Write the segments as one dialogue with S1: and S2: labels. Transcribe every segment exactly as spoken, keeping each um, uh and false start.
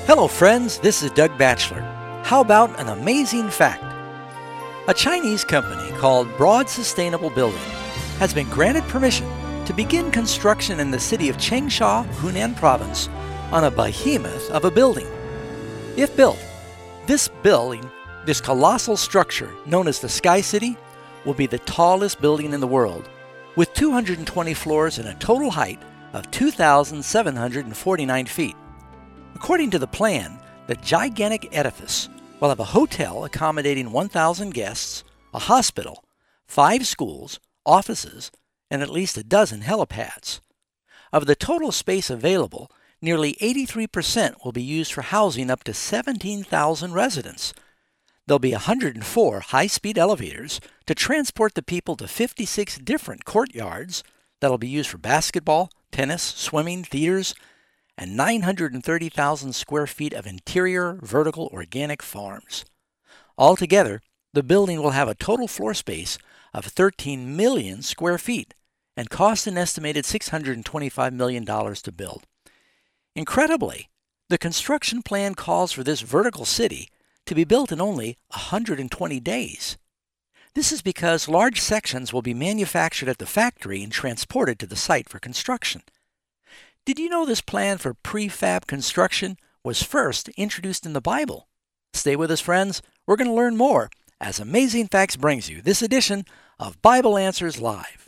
S1: Hello friends, this is Doug Batchelor. How about an amazing fact? A Chinese company called Broad Sustainable Building has been granted permission to begin construction in the city of Changsha, Hunan Province, on a behemoth of a building. If built, this building, this colossal structure known as the Sky City, will be the tallest building in the world, with two hundred twenty floors and a total height of two thousand seven hundred forty-nine feet. According to the plan, the gigantic edifice will have a hotel accommodating one thousand guests, a hospital, five schools, offices, and at least a dozen helipads. Of the total space available, nearly eighty-three percent will be used for housing up to seventeen thousand residents. There'll be one hundred four high-speed elevators to transport the people to fifty-six different courtyards that'll be used for basketball, tennis, swimming, theaters, and nine hundred thirty thousand square feet of interior vertical organic farms. Altogether, the building will have a total floor space of thirteen million square feet and cost an estimated six hundred twenty-five million dollars to build. Incredibly, the construction plan calls for this vertical city to be built in only one hundred twenty days. This is because large sections will be manufactured at the factory and transported to the site for construction. Did you know this plan for prefab construction was first introduced in the Bible? Stay with us, friends. We're going to learn more as Amazing Facts brings you this edition of Bible Answers Live.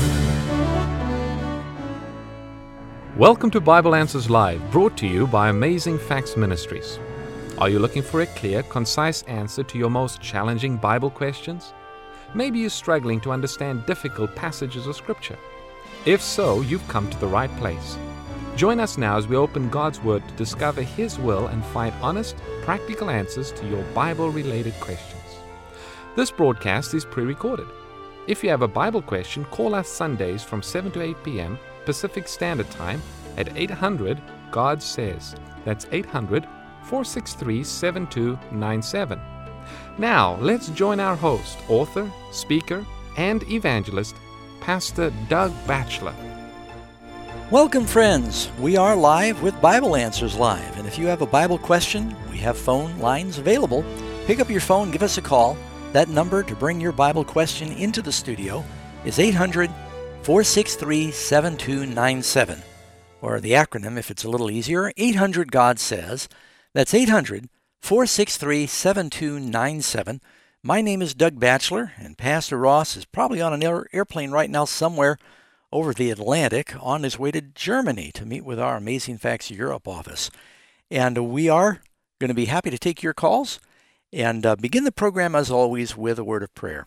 S2: Welcome to Bible Answers Live, brought to you by Amazing Facts Ministries. Are you looking for a clear, concise answer to your most challenging Bible questions? Maybe you're struggling to understand difficult passages of Scripture. If so, you've come to the right place. Join us now as we open God's Word to discover His will and find honest, practical answers to your Bible-related questions. This broadcast is pre-recorded. If you have a Bible question, call us Sundays from seven to eight p.m. Pacific Standard Time at eight hundred God Says. That's eight hundred, four six three, seven two nine seven. Now, let's join our host, author, speaker, and evangelist, Pastor Doug Batchelor.
S1: Welcome, friends. We are live with Bible Answers Live, and if you have a Bible question, we have phone lines available. Pick up your phone, give us a call. That number to bring your Bible question into the studio is eight hundred, four six three, seven two nine seven, or the acronym, if it's a little easier, eight hundred God Says. That's eight hundred, four six three, seven two nine seven. My name is Doug Batchelor, and Pastor Ross is probably on an air- airplane right now somewhere over the Atlantic on his way to Germany to meet with our Amazing Facts Europe office. And we are going to be happy to take your calls and uh, begin the program, as always, with a word of prayer.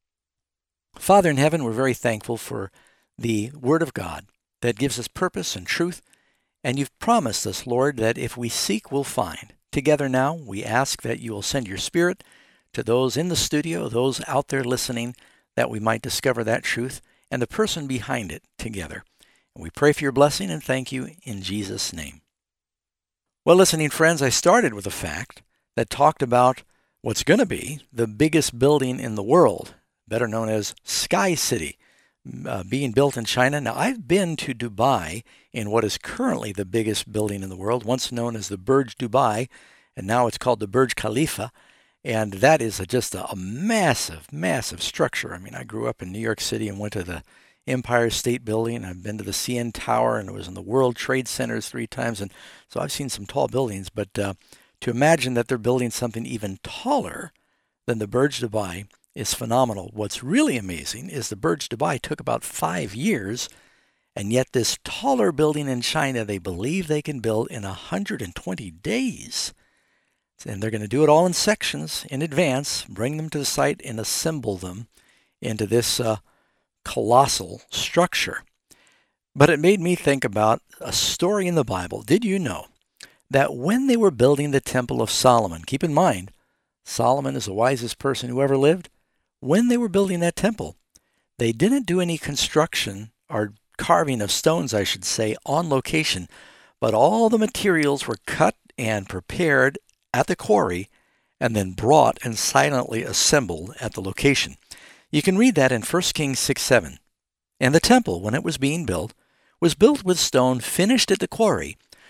S1: Father in heaven, we're very thankful for the Word of God that gives us purpose and truth, and you've promised us, Lord, that if we seek, we'll find. Together now, we ask that you will send your Spirit to those in the studio, those out there listening, that we might discover that truth and the person behind it together. And we pray for your blessing and thank you in Jesus' name. Well, listening friends, I started with a fact that talked about what's going to be the biggest building in the world, better known as Sky City, uh, being built in China. Now, I've been to Dubai in what is currently the biggest building in the world, once known as the Burj Dubai, and now it's called the Burj Khalifa. And that is a, just a, a massive, massive structure. I mean, I grew up in New York City and went to the Empire State Building. I've been to the C N Tower and I was in the World Trade Centers three times. And so I've seen some tall buildings. But uh, to imagine that they're building something even taller than the Burj Dubai is phenomenal. What's really amazing is the Burj Dubai took about five years. And yet this taller building in China, they believe they can build in one hundred twenty days. And they're going to do it all in sections in advance, bring them to the site, and assemble them into this uh, colossal structure. But it made me think about a story in the Bible. Did you know that when they were building the Temple of Solomon, keep in mind, Solomon is the wisest person who ever lived, when they were building that temple, they didn't do any construction or carving of stones, I should say, on location, but all the materials were cut and prepared at the quarry and then brought and silently assembled at the location. You can read that in First Kings six seven. And the temple, when it was being built, was built with stone finished at the quarry,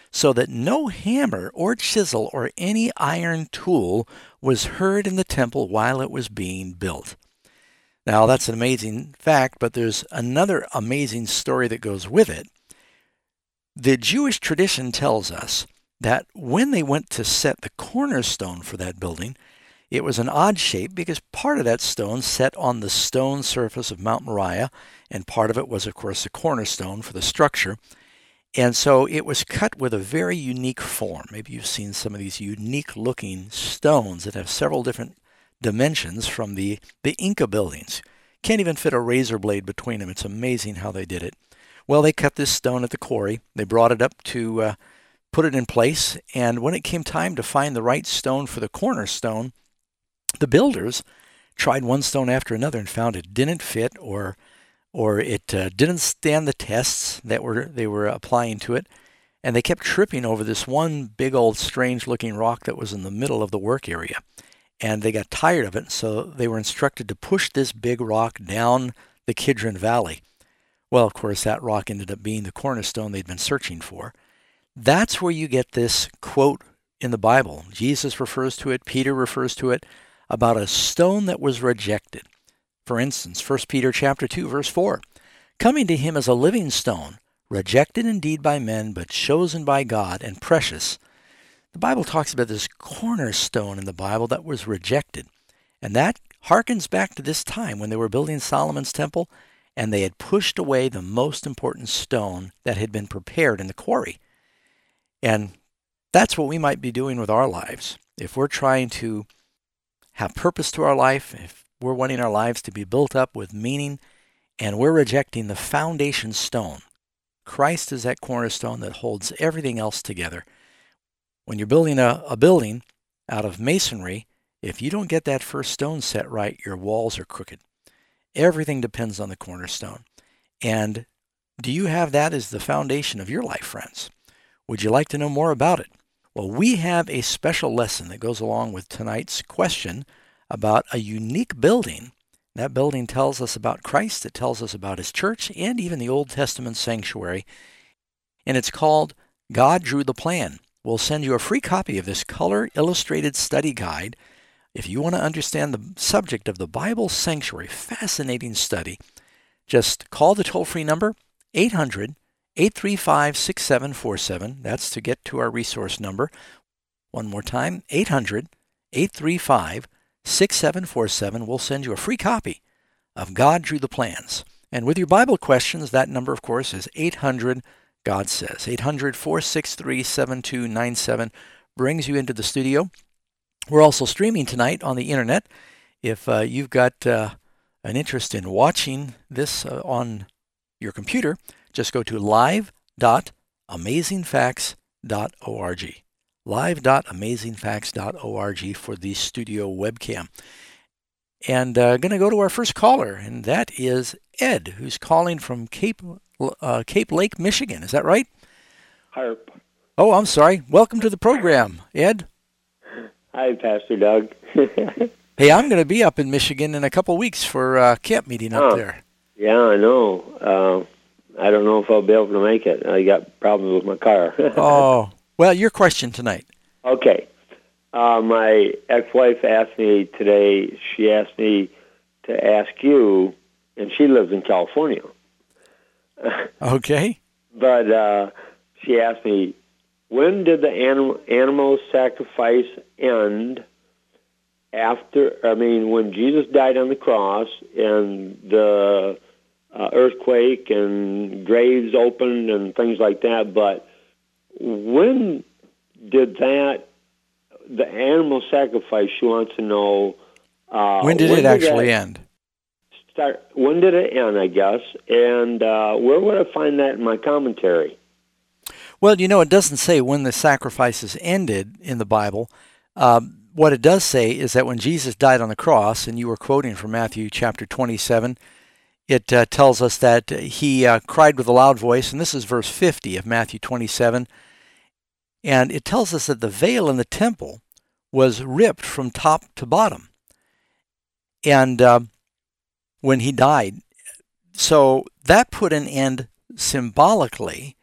S1: so that no hammer or chisel or any iron tool was heard in the temple while it was being built. Now, that's an amazing fact, but there's another amazing story that goes with it. The Jewish tradition tells us that when they went to set the cornerstone for that building, it was an odd shape because part of that stone set on the stone surface of Mount Moriah, and part of it was, of course, the cornerstone for the structure. And so it was cut with a very unique form. Maybe you've seen some of these unique-looking stones that have several different dimensions from the, the Inca buildings. Can't even fit a razor blade between them. It's amazing how they did it. Well, they cut this stone at the quarry. They brought it up to uh, put it in place. And when it came time to find the right stone for the cornerstone, the builders tried one stone after another and found it didn't fit, or or it uh, didn't stand the tests that were they were applying to it. And they kept tripping over this one big old strange-looking rock that was in the middle of the work area. And they got tired of it, so they were instructed to push this big rock down the Kidron Valley. Well, of course, that rock ended up being the cornerstone they'd been searching for. That's where you get this quote in the Bible. Jesus refers to it, Peter refers to it, about a stone that was rejected. For instance, First Peter chapter two, verse four, coming to him as a living stone, rejected indeed by men, but chosen by God and precious. The Bible talks about this cornerstone in the Bible that was rejected. And that harkens back to this time when they were building Solomon's temple, and they had pushed away the most important stone that had been prepared in the quarry. And that's what we might be doing with our lives. If we're trying to have purpose to our life, if we're wanting our lives to be built up with meaning, and we're rejecting the foundation stone, Christ is that cornerstone that holds everything else together. When you're building a, a building out of masonry, if you don't get that first stone set right, your walls are crooked. Everything depends on the cornerstone. And do you have that as the foundation of your life, friends? Would you like to know more about it? Well, we have a special lesson that goes along with tonight's question about a unique building. That building tells us about Christ, it tells us about his church, and even the Old Testament sanctuary. And it's called God Drew the Plan. We'll send you a free copy of this color-illustrated study guide. If you want to understand the subject of the Bible sanctuary, fascinating study, just call the toll-free number, eight hundred, eight three five, six seven four seven. That's to get to our resource number. One more time, eight hundred, eight three five, six seven four seven. We'll send you a free copy of God Drew the Plans. And with your Bible questions, that number, of course, is eight hundred, God Says. eight hundred, four six three, seven two nine seven brings you into the studio. We're also streaming tonight on the internet. If uh, you've got uh, an interest in watching this uh, on your computer, just go to live dot amazing facts dot org. live dot amazing facts dot org for the studio webcam. And I'm uh, going to go to our first caller, and that is Ed, who's calling from Cape uh, Cape Lake, Michigan. Is that right?
S3: Harp.
S1: Oh, I'm sorry. Welcome to the program, Ed.
S3: Hi, Pastor Doug.
S1: Hey, I'm going to be up in Michigan in a couple weeks for a camp meeting up
S3: oh,
S1: there.
S3: Yeah, I know. Uh, I don't know if I'll be able to make it. I got problems with my car.
S1: Oh, well, your question tonight.
S3: Okay. Uh, my ex-wife asked me today, she asked me to ask you, and she lives in California.
S1: Okay.
S3: But uh, she asked me, when did the anim- animal sacrifice end after, I mean, when Jesus died on the cross and the uh, earthquake and graves opened and things like that, but when did that, the animal sacrifice, she wants to know... Uh,
S1: when did
S3: when
S1: it
S3: did
S1: actually end?
S3: Start, when did it end, I guess, and uh, where would I find that in my commentary?
S1: Well, you know, it doesn't say when the sacrifices ended in the Bible. Um, what it does say is that when Jesus died on the cross, and you were quoting from Matthew chapter twenty-seven, it uh, tells us that he uh, cried with a loud voice, and this is verse fifty of Matthew twenty-seven, and it tells us that the veil in the temple was ripped from top to bottom. And uh, when he died, so that put an end symbolically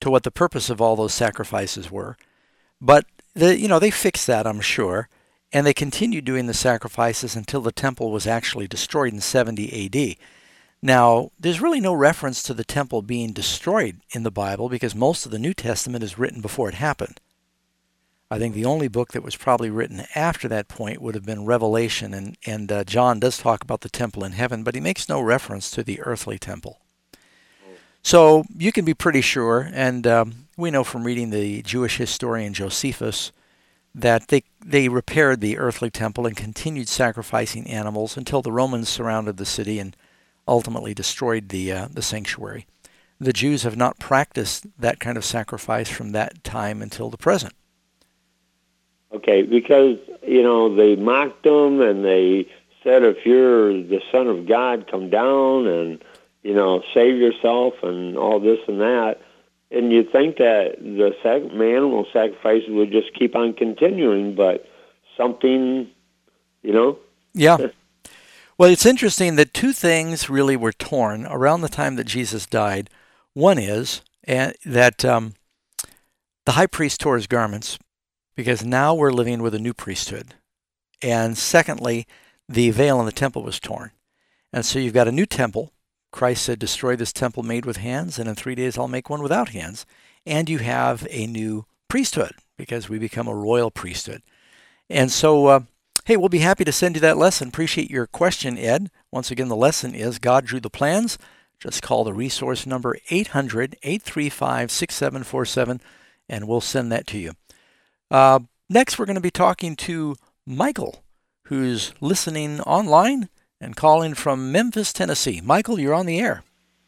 S1: to what the purpose of all those sacrifices were. But, the, you know, they fixed that, I'm sure, and they continued doing the sacrifices until the temple was actually destroyed in seventy A D. Now, there's really no reference to the temple being destroyed in the Bible because most of the New Testament is written before it happened. I think the only book that was probably written after that point would have been Revelation, and, and uh, John does talk about the temple in heaven, but he makes no reference to the earthly temple. So you can be pretty sure, and um, we know from reading the Jewish historian Josephus, that they, they repaired the earthly temple and continued sacrificing animals until the Romans surrounded the city and ultimately destroyed the uh, the sanctuary. The Jews have not practiced that kind of sacrifice from that time until the present.
S3: Okay, because, you know, they mocked him and they said, if you're the Son of God, come down and, you know, save yourself and all this and that. And you'd think that the sac- animal sacrifices would just keep on continuing, but something, you know?
S1: Yeah. Well, it's interesting that two things really were torn around the time that Jesus died. One is uh, that um, the high priest tore his garments, because now we're living with a new priesthood. And secondly, the veil in the temple was torn. And so you've got a new temple. Christ said, destroy this temple made with hands, and in three days I'll make one without hands. And you have a new priesthood, because we become a royal priesthood. And so, uh, hey, we'll be happy to send you that lesson. Appreciate your question, Ed. Once again, the lesson is God Drew the Plans. Just call the resource number eight hundred, eight three five, six seven four seven, and we'll send that to you. Uh, next, we're going to be talking to Michael, who's listening online and calling from Memphis, Tennessee. Michael, you're on the air.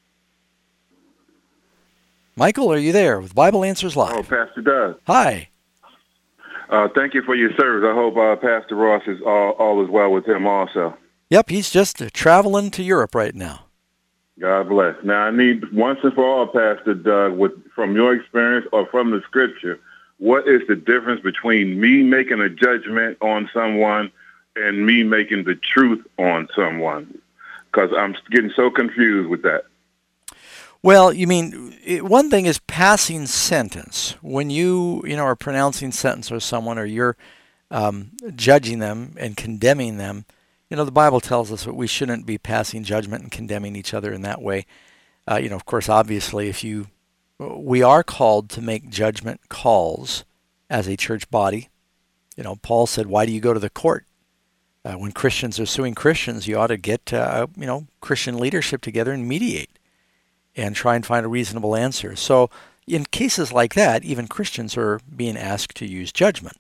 S1: Michael, are you there with Bible Answers Live?
S4: Oh, Pastor Doug.
S1: Hi.
S4: Uh, thank you for your service. I hope uh, Pastor Ross is all, all is well with him also.
S1: Yep, he's just uh, traveling to Europe right now.
S4: God bless. Now, I need once and for all, Pastor Doug, with from your experience or from the Scripture, what is the difference between me making a judgment on someone and me making the truth on someone? Because I'm getting so confused with that.
S1: Well, you mean, it, one thing is passing sentence. When you, you know, are pronouncing sentence on someone, or you're um, judging them and condemning them, you know, the Bible tells us that we shouldn't be passing judgment and condemning each other in that way. Uh, you know, of course, obviously, if you, we are called to make judgment calls as a church body. You know, Paul said, why do you go to the court? Uh, when Christians are suing Christians, you ought to get, uh, you know, Christian leadership together and mediate and try and find a reasonable answer. So in cases like that, even Christians are being asked to use judgment.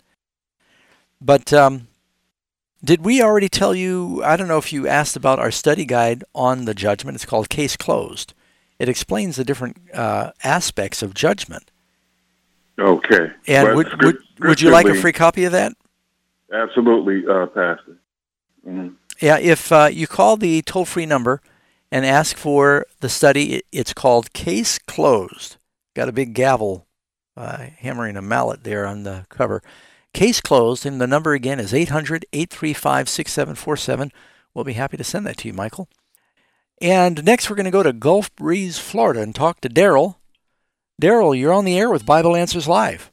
S1: But um, did we already tell you, I don't know if you asked about our study guide on the judgment. It's called Case Closed. It explains the different uh, aspects of judgment.
S4: Okay.
S1: And
S4: well,
S1: would,
S4: script,
S1: would, would you like a free copy of that?
S4: Absolutely, uh, Pastor. Mm-hmm.
S1: Yeah, if uh, you call the toll-free number and ask for the study, it's called Case Closed. Got a big gavel uh, hammering a mallet there on the cover. Case Closed, and the number again is eight hundred, eight three five, six seven four seven. We'll be happy to send that to you, Michael. And next we're going to go to Gulf Breeze, Florida, and talk to Daryl. Daryl, you're on the air with Bible Answers Live.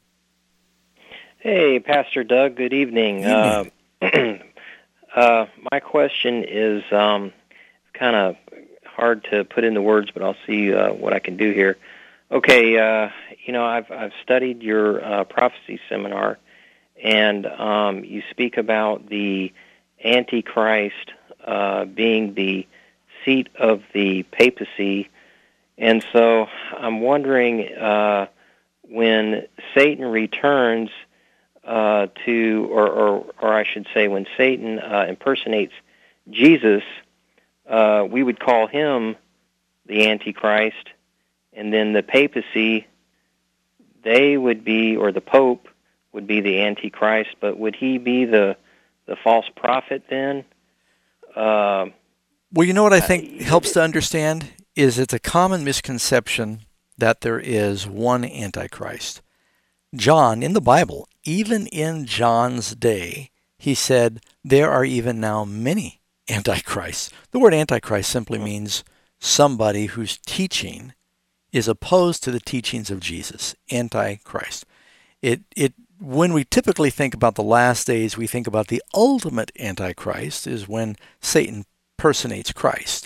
S5: Hey, Pastor Doug, good evening.
S1: Good evening.
S5: Uh, uh, my question is um, kind of hard to put into words, but I'll see uh, what I can do here. Okay, uh, you know, I've I've studied your uh, prophecy seminar, and um, you speak about the Antichrist uh, being the seat of the papacy, and so I'm wondering uh, when Satan returns uh, to, or, or or I should say, when Satan uh, impersonates Jesus, uh, we would call him the Antichrist, and then the papacy, they would be, or the Pope would be the Antichrist, but would he be the the false prophet then? Uh,
S1: well, you know what I think uh, helps to understand is it's a common misconception that there is one Antichrist. John, in the Bible, even in John's day, he said, there are even now many Antichrists. The word Antichrist simply means somebody whose teaching is opposed to the teachings of Jesus, Antichrist. It, it, when we typically think about the last days, we think about the ultimate Antichrist is when Satan personates Christ.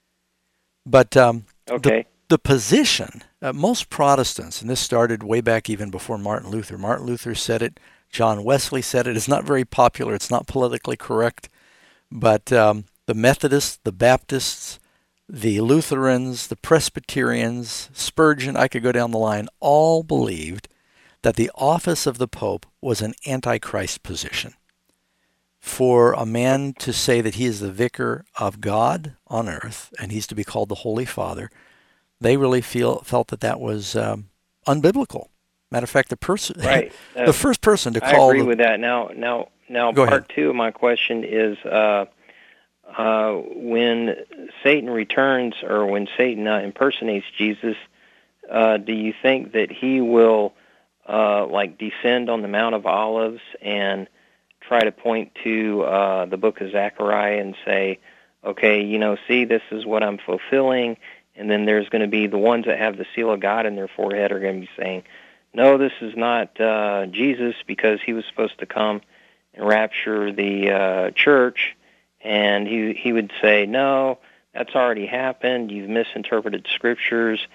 S1: But um,
S5: Okay.
S1: the, the position, uh, most Protestants, and this started way back even before Martin Luther. Martin Luther said it. John Wesley said it. It's not very popular. It's not politically correct. But um, the Methodists, the Baptists, the Lutherans, the Presbyterians, Spurgeon, I could go down the line, all believed that the office of the Pope was an Antichrist position. For a man to say that he is the vicar of God on earth and he's to be called the Holy Father, they really feel felt that that was um, unbiblical. Matter of fact, the person,
S5: right. uh,
S1: the first person to
S5: I
S1: call.
S5: agree
S1: the,
S5: with that. Now, now, now.
S1: Go
S5: part
S1: ahead.
S5: two of my question is: uh, uh, when Satan returns, or when Satan uh, impersonates Jesus, uh, do you think that he will, uh, like, descend on the Mount of Olives and try to point to uh, the book of Zechariah and say, okay, you know, see, this is what I'm fulfilling, and then there's going to be the ones that have the seal of God in their forehead are going to be saying, no, this is not uh, Jesus, because he was supposed to come and rapture the uh, church, and he he would say, no, that's already happened, you've misinterpreted scriptures,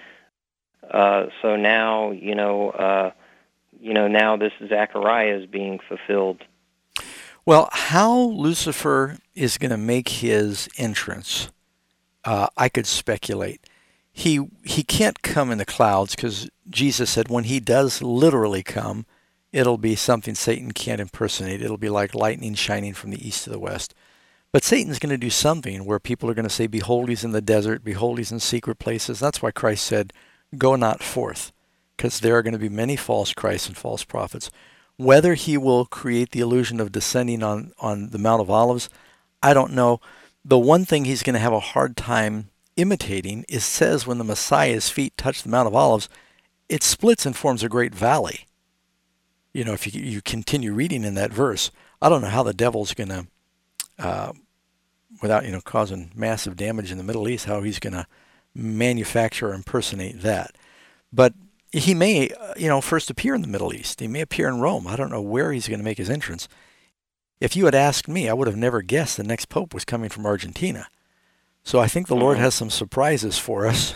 S5: uh, so now, you know, uh, you know, now this Zechariah is being fulfilled.
S1: Well, how Lucifer is going to make his entrance, uh, I could speculate. He he can't come in the clouds because Jesus said when he does literally come, it'll be something Satan can't impersonate. It'll be like lightning shining from the east to the west. But Satan's going to do something where people are going to say, behold, he's in the desert, behold, he's in secret places. That's why Christ said, go not forth, because there are going to be many false Christs and false prophets. Whether he will create the illusion of descending on, on the Mount of Olives, I don't know. The one thing he's going to have a hard time imitating is says when the Messiah's feet touch the Mount of Olives, it splits and forms a great valley. You know, if you, you continue reading in that verse, I don't know how the devil's going to, uh, without, you know, causing massive damage in the Middle East, how he's going to manufacture or impersonate that. But he may, you know, first appear in the Middle East. He may appear in Rome. I don't know where he's going to make his entrance. If you had asked me, I would have never guessed the next pope was coming from Argentina. So I think the Lord has some surprises for us.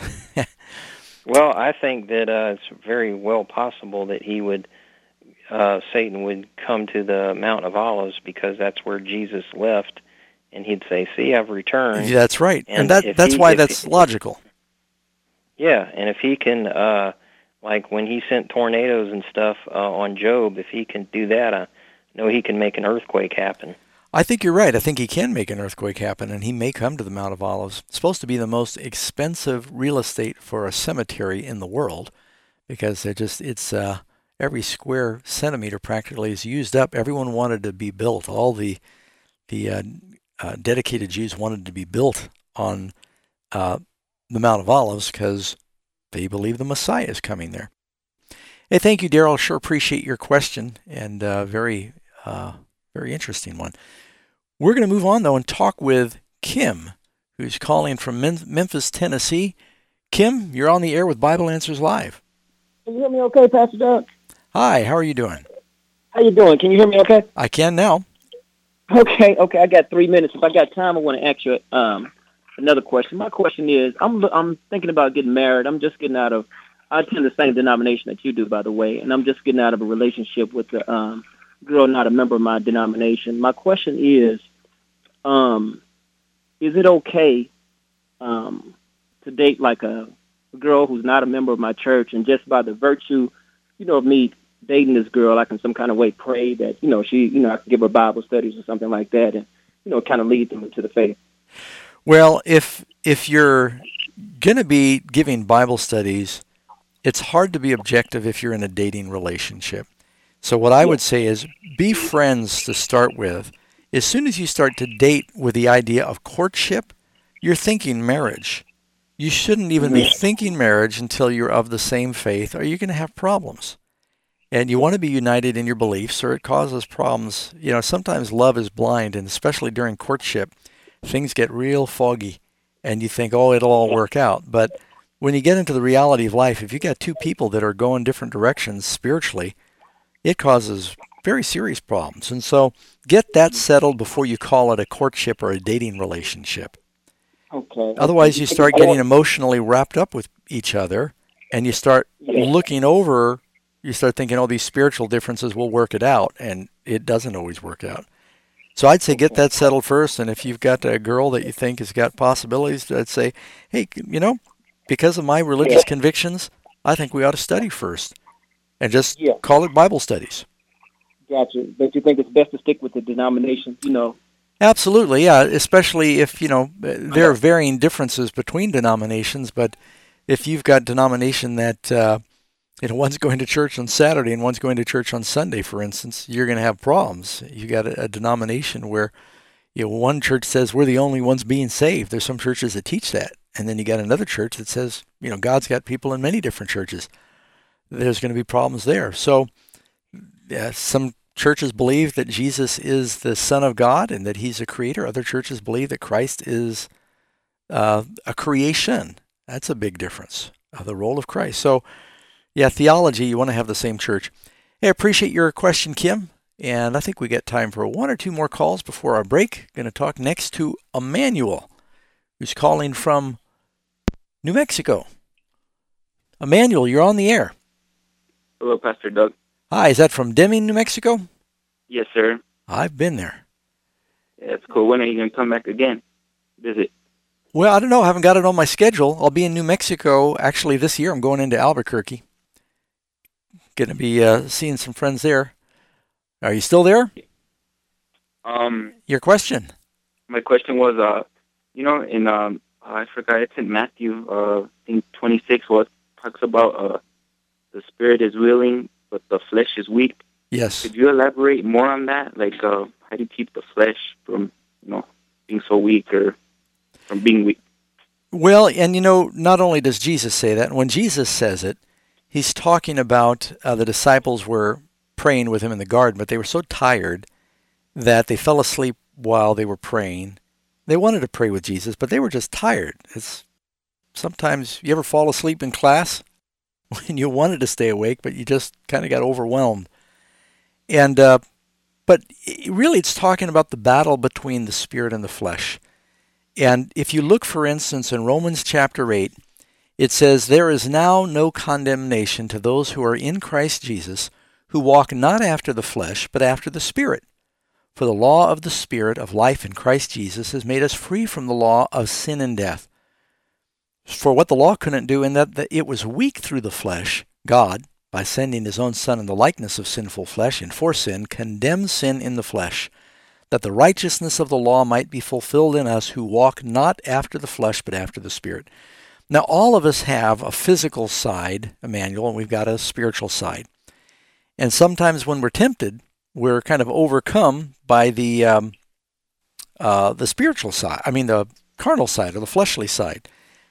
S5: Well, I think that uh, it's very well possible that he would, uh, Satan would come to the Mount of Olives, because that's where Jesus left, and he'd say, see, I've returned.
S1: Yeah, that's right. And,
S5: and
S1: that that's
S5: he,
S1: why that's
S5: he,
S1: logical.
S5: Yeah, and if he can, uh, like when he sent tornadoes and stuff uh, on Job, if he can do that, I know he can make an earthquake happen.
S1: I think you're right. I think he can make an earthquake happen, and he may come to the Mount of Olives. It's supposed to be the most expensive real estate for a cemetery in the world, because they're just it's uh, every square centimeter practically is used up. Everyone wanted to be built. All the the uh, uh, dedicated Jews wanted to be built on uh, the Mount of Olives because they believe the Messiah is coming there. Hey, thank you, Daryl. Sure appreciate your question, and uh, very uh, very interesting one. We're going to move on, though, and talk with Kim, who's calling from Memphis, Tennessee. Kim, you're on the air with Bible Answers Live.
S6: Can you hear me okay, Pastor Doug?
S1: Hi, how are you doing?
S6: How you doing? Can you hear me okay?
S1: I can now.
S6: Okay, okay. I got three minutes. If I got time, I want to ask you um, another question. My question is, I'm I'm thinking about getting married. I'm just getting out of, I attend the same denomination that you do, by the way, and I'm just getting out of a relationship with a um, girl not a member of my denomination. My question is, um, is it okay um, to date like a girl who's not a member of my church, and just by the virtue, you know, of me dating this girl, I can some kind of way pray that, you know, she, you know, I can give her Bible studies or something like that, and, you know, kind of lead them into the faith?
S1: Well, if if you're going to be giving Bible studies, it's hard to be objective if you're in a dating relationship. So what I yeah. would say is be friends to start with. As soon as you start to date with the idea of courtship, you're thinking marriage. You shouldn't even mm-hmm. be thinking marriage until you're of the same faith, or you're going to have problems. And you want to be united in your beliefs, or it causes problems. You know, sometimes love is blind, and especially during courtship, things get real foggy, and you think, oh, it'll all work out. But when you get into the reality of life, if you got two people that are going different directions spiritually, it causes very serious problems. And so get that settled before you call it a courtship or a dating relationship.
S6: Okay.
S1: Otherwise, you start getting emotionally wrapped up with each other, and you start
S6: Yeah.
S1: looking over, you start thinking, oh, these spiritual differences will work it out, and it doesn't always work out. So I'd say get that settled first, and if you've got a girl that you think has got possibilities, I'd say, hey, you know, because of my religious convictions, I think we ought to study first, and just
S6: Yeah.
S1: call it Bible studies.
S6: Gotcha. But you think it's best to stick with the denomination, you know?
S1: Absolutely, yeah, especially if, you know, there are varying differences between denominations, but if you've got denomination that, uh, you know, one's going to church on Saturday and one's going to church on Sunday, for instance, you're going to have problems. You got a, a denomination where, you know, one church says we're the only ones being saved. There's some churches that teach that. And then you got another church that says, you know, God's got people in many different churches. There's going to be problems there. So yeah, some churches believe that Jesus is the Son of God and that he's a creator. Other churches believe that Christ is uh, a creation. That's a big difference, uh, the role of Christ. So, yeah, theology, you want to have the same church. Hey, I appreciate your question, Kim. And I think we got time for one or two more calls before our break. Going to talk next to Emmanuel, who's calling from New Mexico. Emmanuel, you're on the air.
S7: Hello, Pastor Doug.
S1: Hi, is that from Deming, New Mexico?
S7: Yes, sir.
S1: I've been there.
S7: Yeah, it's cool. When are you going to come back again? Visit?
S1: Well, I don't know. I haven't got it on my schedule. I'll be in New Mexico. Actually, this year I'm going into Albuquerque. Going to be uh, seeing some friends there. Are you still there?
S7: Um,
S1: Your question?
S7: my question was, uh, you know, in um, I forgot it's in Matthew, uh, I think twenty-six, what talks about uh, the spirit is willing, but the flesh is weak.
S1: Yes.
S7: Could you elaborate more on that? Like, uh, how do you keep the flesh from, you know, being so weak or from being weak?
S1: Well, and you know, not only does Jesus say that, when Jesus says it, he's talking about uh, the disciples were praying with him in the garden, but they were so tired that they fell asleep while they were praying. They wanted to pray with Jesus, but they were just tired. It's sometimes, you ever fall asleep in class when you wanted to stay awake, but you just kind of got overwhelmed? And uh, but really, it's talking about the battle between the spirit and the flesh. And if you look, for instance, in Romans chapter eight, it says, "There is now no condemnation to those who are in Christ Jesus, who walk not after the flesh, but after the Spirit. For the law of the Spirit of life in Christ Jesus has made us free from the law of sin and death. For what the law couldn't do, in that it was weak through the flesh, God, by sending his own Son in the likeness of sinful flesh, and for sin, condemned sin in the flesh, that the righteousness of the law might be fulfilled in us who walk not after the flesh, but after the Spirit." Now, all of us have a physical side, Emmanuel, and we've got a spiritual side. And sometimes when we're tempted, we're kind of overcome by the um, uh, the spiritual side, I mean the carnal side or the fleshly side.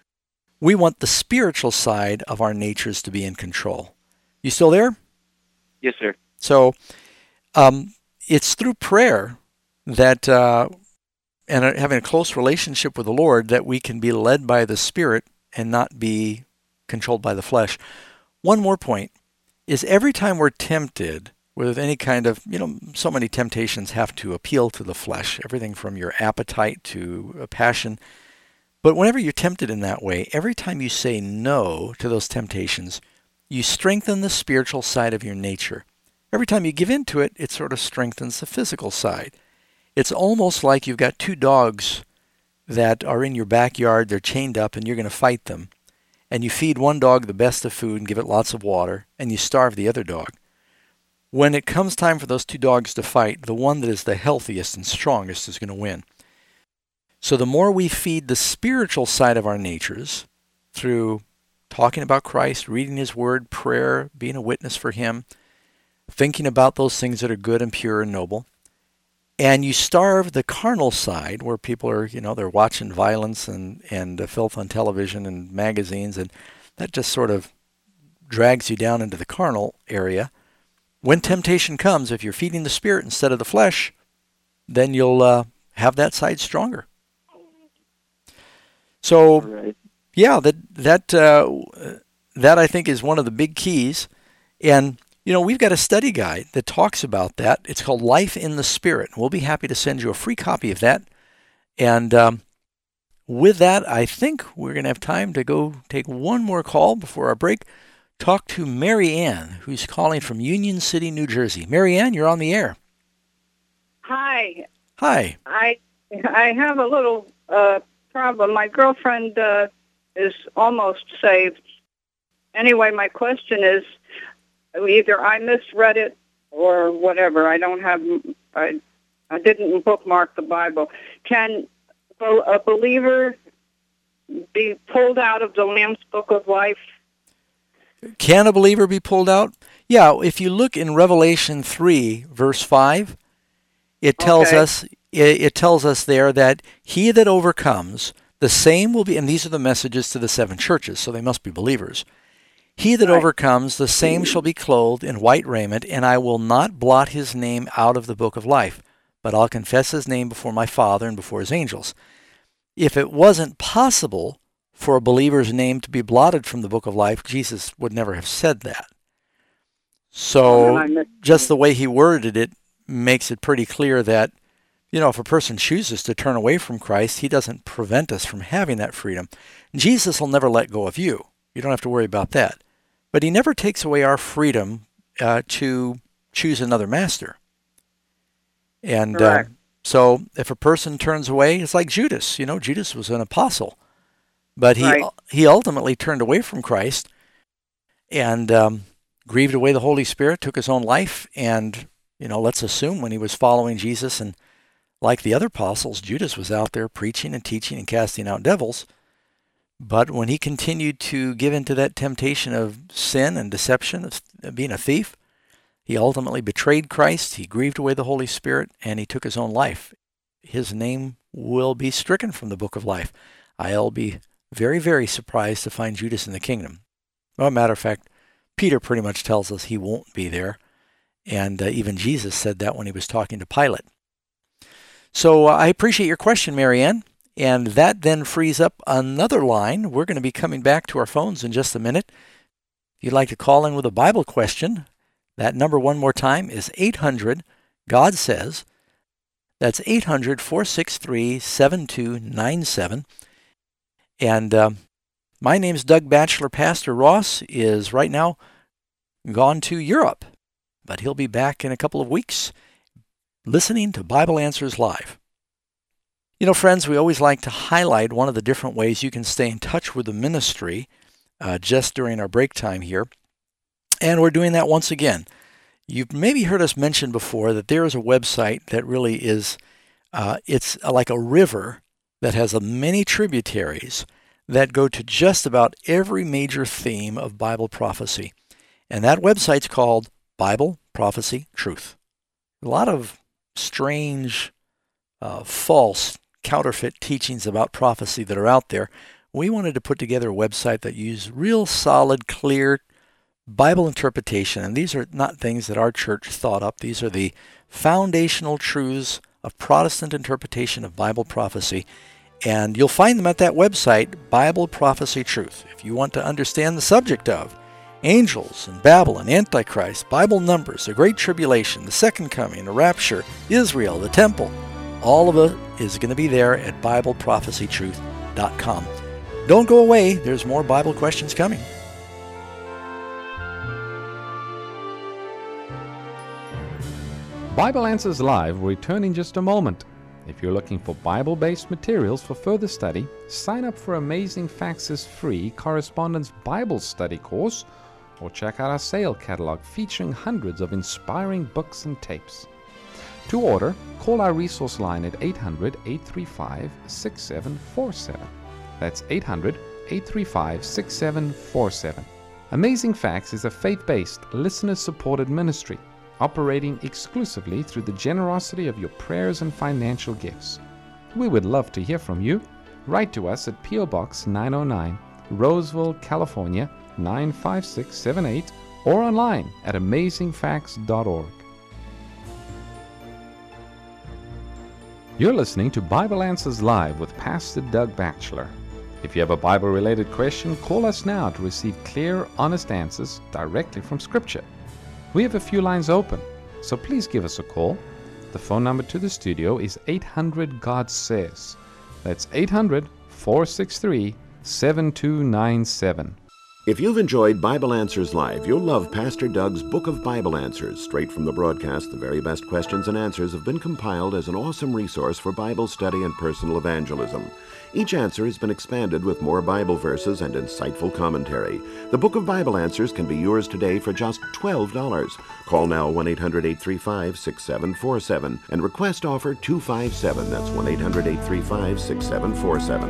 S1: We want the spiritual side of our natures to be in control. You still there?
S7: Yes, sir.
S1: So um, it's through prayer that, uh, and having a close relationship with the Lord, that we can be led by the Spirit and not be controlled by the flesh. One more point is, every time we're tempted with any kind of, you know, so many temptations have to appeal to the flesh, everything from your appetite to a passion. But whenever you're tempted in that way, every time you say no to those temptations, you strengthen the spiritual side of your nature. Every time you give in to it, it sort of strengthens the physical side. It's almost like you've got two dogs that are in your backyard, they're chained up, and you're going to fight them. And you feed one dog the best of food and give it lots of water, and you starve the other dog. When it comes time for those two dogs to fight, the one that is the healthiest and strongest is going to win. So the more we feed the spiritual side of our natures through talking about Christ, reading his word, prayer, being a witness for him, thinking about those things that are good and pure and noble, and you starve the carnal side where people are, you know, they're watching violence and, and uh, filth on television and magazines, and that just sort of drags you down into the carnal area. When temptation comes, if you're feeding the Spirit instead of the flesh, then you'll uh, have that side stronger. So
S7: Right.
S1: yeah, that that uh, that I think is one of the big keys. And you know, we've got a study guide that talks about that. It's called Life in the Spirit. We'll be happy to send you a free copy of that. And um, with that, I think we're going to have time to go take one more call before our break. Talk to Mary Ann, who's calling from Union City, New Jersey. Mary Ann, you're on the air.
S8: Hi.
S1: Hi.
S8: I I have a little uh, problem. My girlfriend uh, is almost saved. Anyway, my question is, either I misread it or whatever. I don't have, I, I didn't bookmark the Bible. Can a believer be pulled out of the Lamb's Book of Life?
S1: Can a believer be pulled out? Yeah, if you look in Revelation three, verse five, it tells
S8: Okay.
S1: us it, it tells us there that he that overcomes, the same will be, and these are the messages to the seven churches, so they must be believers. He that
S8: Right.
S1: overcomes, the same shall be clothed in white raiment, and I will not blot his name out of the book of life, but I'll confess his name before my Father and before his angels. If it wasn't possible for a believer's name to be blotted from the book of life, Jesus would never have said that. So
S8: I missed
S1: just the way he worded it makes it pretty clear that, you know, if a person chooses to turn away from Christ, he doesn't prevent us from having that freedom. Jesus will never let go of you. You don't have to worry about that. But he never takes away our freedom uh, to choose another master. And uh,
S8: Correct.
S1: so if a person turns away, it's like Judas. You know, Judas was an apostle. But he
S8: Right.
S1: he ultimately turned away from Christ and um, grieved away the Holy Spirit, took his own life. And, you know, let's assume when he was following Jesus and like the other apostles, Judas was out there preaching and teaching and casting out devils. But when he continued to give into that temptation of sin and deception, of being a thief, he ultimately betrayed Christ, he grieved away the Holy Spirit, and he took his own life. His name will be stricken from the book of life. I'll be very, very surprised to find Judas in the kingdom. Well, as a matter of fact, Peter pretty much tells us he won't be there. And uh, even Jesus said that when he was talking to Pilate. So uh, I appreciate your question, Marianne. And that then frees up another line. We're going to be coming back to our phones in just a minute. If you'd like to call in with a Bible question, that number one more time is eight hundred, God says. That's eight hundred, four six three, seven two nine seven. And um, my name's Doug Batchelor. Pastor Ross is right now gone to Europe, but he'll be back in a couple of weeks listening to Bible Answers Live. You know, friends, we always like to highlight one of the different ways you can stay in touch with the ministry uh, just during our break time here. And we're doing that once again. You've maybe heard us mention before that there is a website that really is, uh, it's like a river that has a many tributaries that go to just about every major theme of Bible prophecy. And that website's called Bible Prophecy Truth. A lot of strange, uh, false, counterfeit teachings about prophecy that are out there. We wanted to put together a website that used real solid, clear Bible interpretation. And these are not things that our church thought up. These are the foundational truths of Protestant interpretation of Bible prophecy. And you'll find them at that website, Bible Prophecy Truth. If you want to understand the subject of angels and Babylon, Antichrist, Bible numbers, the Great Tribulation, the Second Coming, the Rapture, Israel, the Temple, all of it is going to be there at Bible Prophecy Truth dot com. Don't go away. There's more Bible questions coming.
S2: Bible Answers Live will return in just a moment. If you're looking for Bible-based materials for further study, sign up for Amazing Facts' free Correspondence Bible Study course, or check out our sale catalog featuring hundreds of inspiring books and tapes. To order, call our resource line at eight hundred, eight three five, six seven four seven. That's eight hundred, eight three five, six seven four seven. Amazing Facts is a faith-based, listener-supported ministry operating exclusively through the generosity of your prayers and financial gifts. We would love to hear from you. Write to us at P O Box nine oh nine, Roseville, California nine five six seven eight, or online at amazing facts dot org. You're listening to Bible Answers Live with Pastor Doug Batchelor. If you have a Bible-related question, call us now to receive clear, honest answers directly from Scripture. We have a few lines open, so please give us a call. The phone number to the studio is eight hundred God Says. That's eight hundred, four six three, seven two nine seven.
S9: If you've enjoyed Bible Answers Live, you'll love Pastor Doug's Book of Bible Answers. Straight from the broadcast, the very best questions and answers have been compiled as an awesome resource for Bible study and personal evangelism. Each answer has been expanded with more Bible verses and insightful commentary. The Book of Bible Answers can be yours today for just twelve dollars. Call now one eight hundred, eight three five, six seven four seven and request offer two five seven. That's one eight hundred, eight three five, six seven four seven.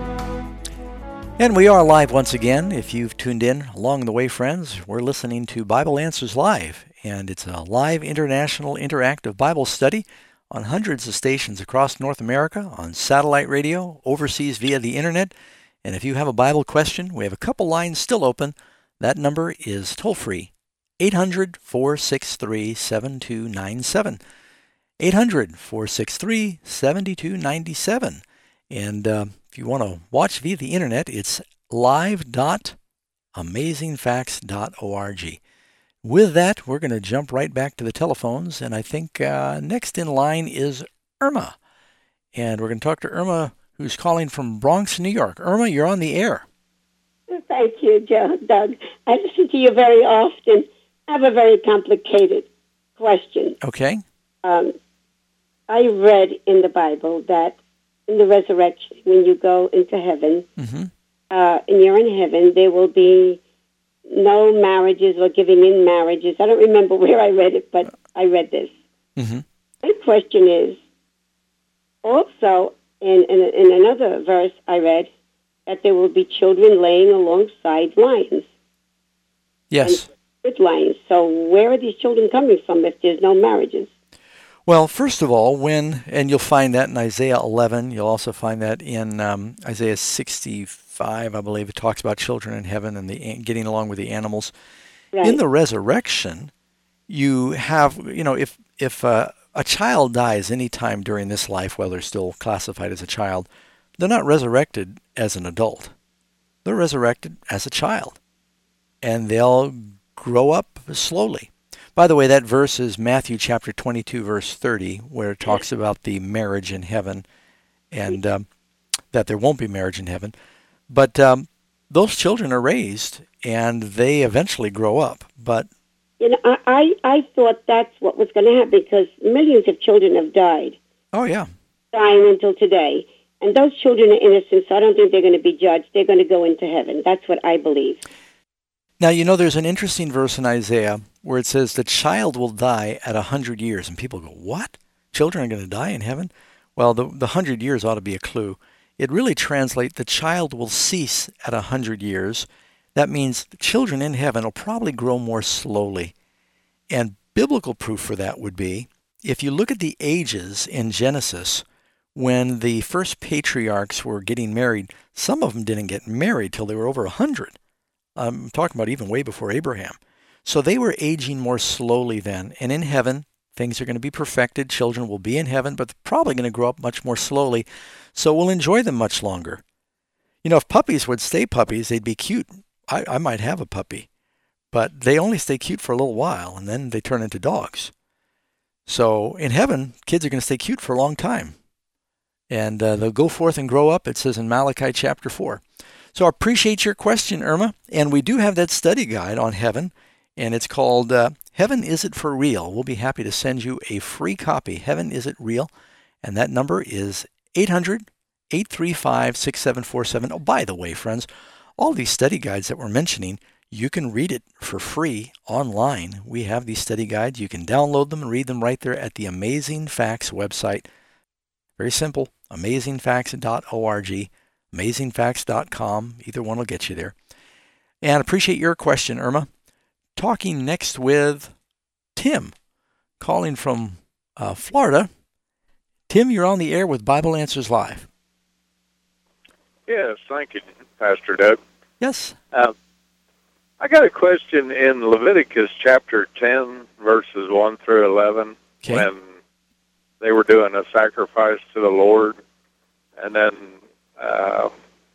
S1: And we are live once again. If you've tuned in along the way, friends, we're listening to Bible Answers Live, and it's a live international interactive Bible study on hundreds of stations across North America, on satellite radio, overseas via the internet. And if you have a Bible question, we have a couple lines still open. That number is toll-free, eight hundred, four six three, seven two nine seven. eight hundred, four six three, seven two nine seven. And uh, if you want to watch via the internet, it's live dot amazing facts dot org. With that, we're going to jump right back to the telephones, and I think uh, next in line is Irma. And we're going to talk to Irma, who's calling from Bronx, New York. Irma, you're on the air.
S10: Thank you, Joe, Doug. I listen to you very often. I have a very complicated question.
S1: Okay.
S10: Um, I read in the Bible that in the resurrection, when you go into heaven,
S1: mm-hmm.
S10: uh, and you're in heaven, there will be no marriages or giving in marriages. I don't remember where I read it, but I read this.
S1: Mm-hmm.
S10: My question is, also, in, in, in another verse I read, that there will be children laying alongside lions.
S1: Yes.
S10: With lions. So where are these children coming from if there's no marriages?
S1: Well, first of all, when, and you'll find that in Isaiah eleven, you'll also find that in um, Isaiah sixty-five, I believe. It talks about children in heaven and the getting along with the animals.
S10: Right.
S1: In the resurrection, you have, you know, if if uh, a child dies any time during this life while they're still classified as a child, they're not resurrected as an adult. They're resurrected as a child, and they'll grow up slowly. By the way, that verse is Matthew chapter twenty-two, verse thirty, where it talks about the marriage in heaven, and um, that there won't be marriage in heaven. But um, those children are raised, and they eventually grow up. But
S10: you know, I, I, I thought that's what was going to happen because millions of children have died.
S1: Oh, yeah.
S10: Dying until today. And those children are innocent, so I don't think they're going to be judged. They're going to go into heaven. That's what I believe.
S1: Now, you know, there's an interesting verse in Isaiah where it says the child will die at a hundred years. And people go, what? Children are going to die in heaven? Well, the the hundred years ought to be a clue. It really translates the child will cease at a hundred years. That means the children in heaven will probably grow more slowly. And biblical proof for that would be, if you look at the ages in Genesis, when the first patriarchs were getting married, some of them didn't get married till they were over a hundred. I'm talking about even way before Abraham. So they were aging more slowly then. And in heaven, things are going to be perfected. Children will be in heaven, but they're probably going to grow up much more slowly. So we'll enjoy them much longer. You know, if puppies would stay puppies, they'd be cute. I, I might have a puppy. But they only stay cute for a little while, and then they turn into dogs. So in heaven, kids are going to stay cute for a long time. And uh, they'll go forth and grow up, it says in Malachi chapter four. So I appreciate your question, Irma. And we do have that study guide on heaven, and it's called uh, Heaven Is It For Real? We'll be happy to send you a free copy, Heaven Is It Real? And that number is eight hundred, eight three five, six seven four seven. Oh, by the way, friends, all these study guides that we're mentioning, you can read it for free online. We have these study guides. You can download them and read them right there at the Amazing Facts website. Very simple, amazing facts dot org. amazing facts dot com. Either one will get you there. And appreciate your question, Irma. Talking next with Tim, calling from uh, Florida. Tim, you're on the air with Bible Answers Live.
S11: Yes, thank you, Pastor Doug.
S1: Yes.
S11: Uh, I got a question in Leviticus chapter ten, verses one through eleven,
S1: okay.
S11: when they were doing a sacrifice to the Lord, and then uh,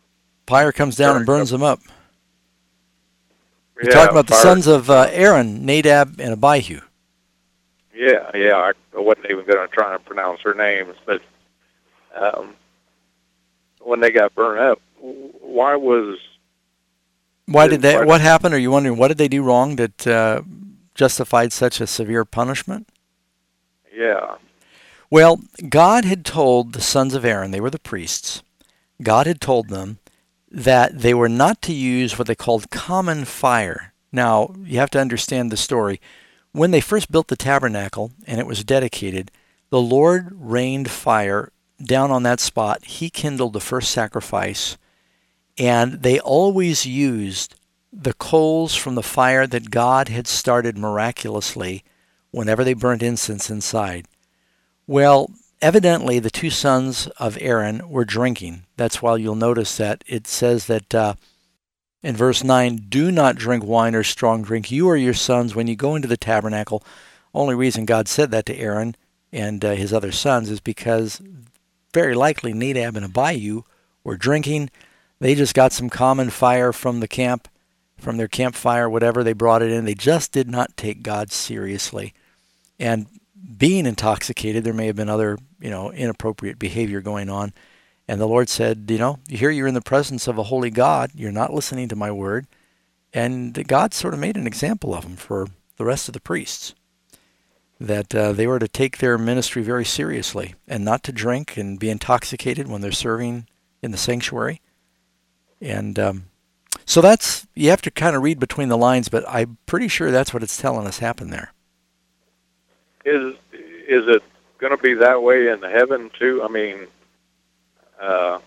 S1: fire comes down and burns them up. You're
S11: Yeah,
S1: talking about the
S11: fire-
S1: sons of uh, Aaron, Nadab and Abihu.
S11: Yeah, yeah. I, I wasn't even going to try and pronounce their names, but um, when they got burned up, why was
S1: Why did they?
S11: why-
S1: What happened? Are you wondering what did they do wrong that uh, justified such a severe punishment?
S11: yeah,
S1: Well, God had told the sons of Aaron, they were the priests, God had told them that they were not to use what they called common fire. Now, you have to understand the story. When they first built the tabernacle and it was dedicated, the Lord rained fire down on that spot. He kindled the first sacrifice, and they always used the coals from the fire that God had started miraculously whenever they burnt incense inside. Well, evidently the two sons of Aaron were drinking. That's why you'll notice that it says that uh, in verse nine, do not drink wine or strong drink, you or your sons, when you go into the tabernacle. Only reason God said that to Aaron and uh, his other sons is because very likely Nadab and Abihu were drinking. They just got some common fire from the camp, from their campfire, whatever, they brought it in. They just did not take God seriously. And being intoxicated, there may have been other, you know, inappropriate behavior going on. And the Lord said, you know, here you're in the presence of a holy God. You're not listening to my word. And God sort of made an example of them for the rest of the priests, that uh, they were to take their ministry very seriously and not to drink and be intoxicated when they're serving in the sanctuary. And um, so that's, you have to kind of read between the lines, but I'm pretty sure that's what it's telling us happened there.
S11: is is it going to be that way in heaven too? I mean, uh,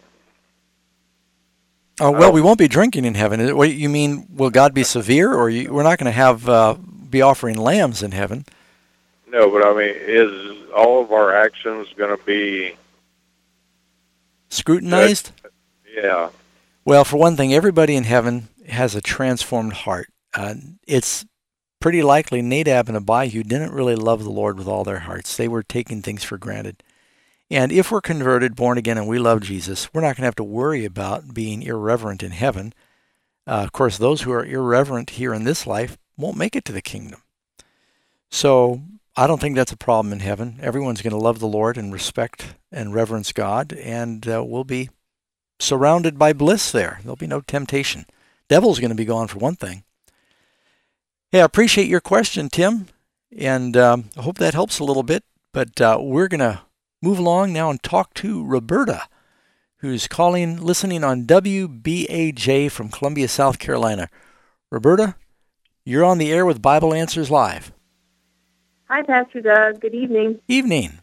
S1: Oh, well, we won't be drinking in heaven. What you mean, will God be severe, or you, we're not going to have uh, be offering lambs in heaven?
S11: no, but I mean, is all of our actions going to be
S1: Scrutinized?
S11: yeah?
S1: Well, for one thing, everybody in heaven has a transformed heart. Uh, it's pretty likely Nadab and Abihu didn't really love the Lord with all their hearts. They were taking things for granted. And if we're converted, born again, and we love Jesus, we're not going to have to worry about being irreverent in heaven. Uh, of course, those who are irreverent here in this life won't make it to the kingdom. So I don't think that's a problem in heaven. Everyone's going to love the Lord and respect and reverence God, and uh, we'll be surrounded by bliss there. There'll be no temptation. Devil's going to be gone for one thing. Hey, I appreciate your question, Tim, and um, I hope that helps a little bit. But uh, we're going to move along now and talk to Roberta, who's calling, listening on W B A J from Columbia, South Carolina. Roberta, you're on the air with Bible Answers Live.
S12: Hi, Pastor Doug. Good evening.
S1: Evening.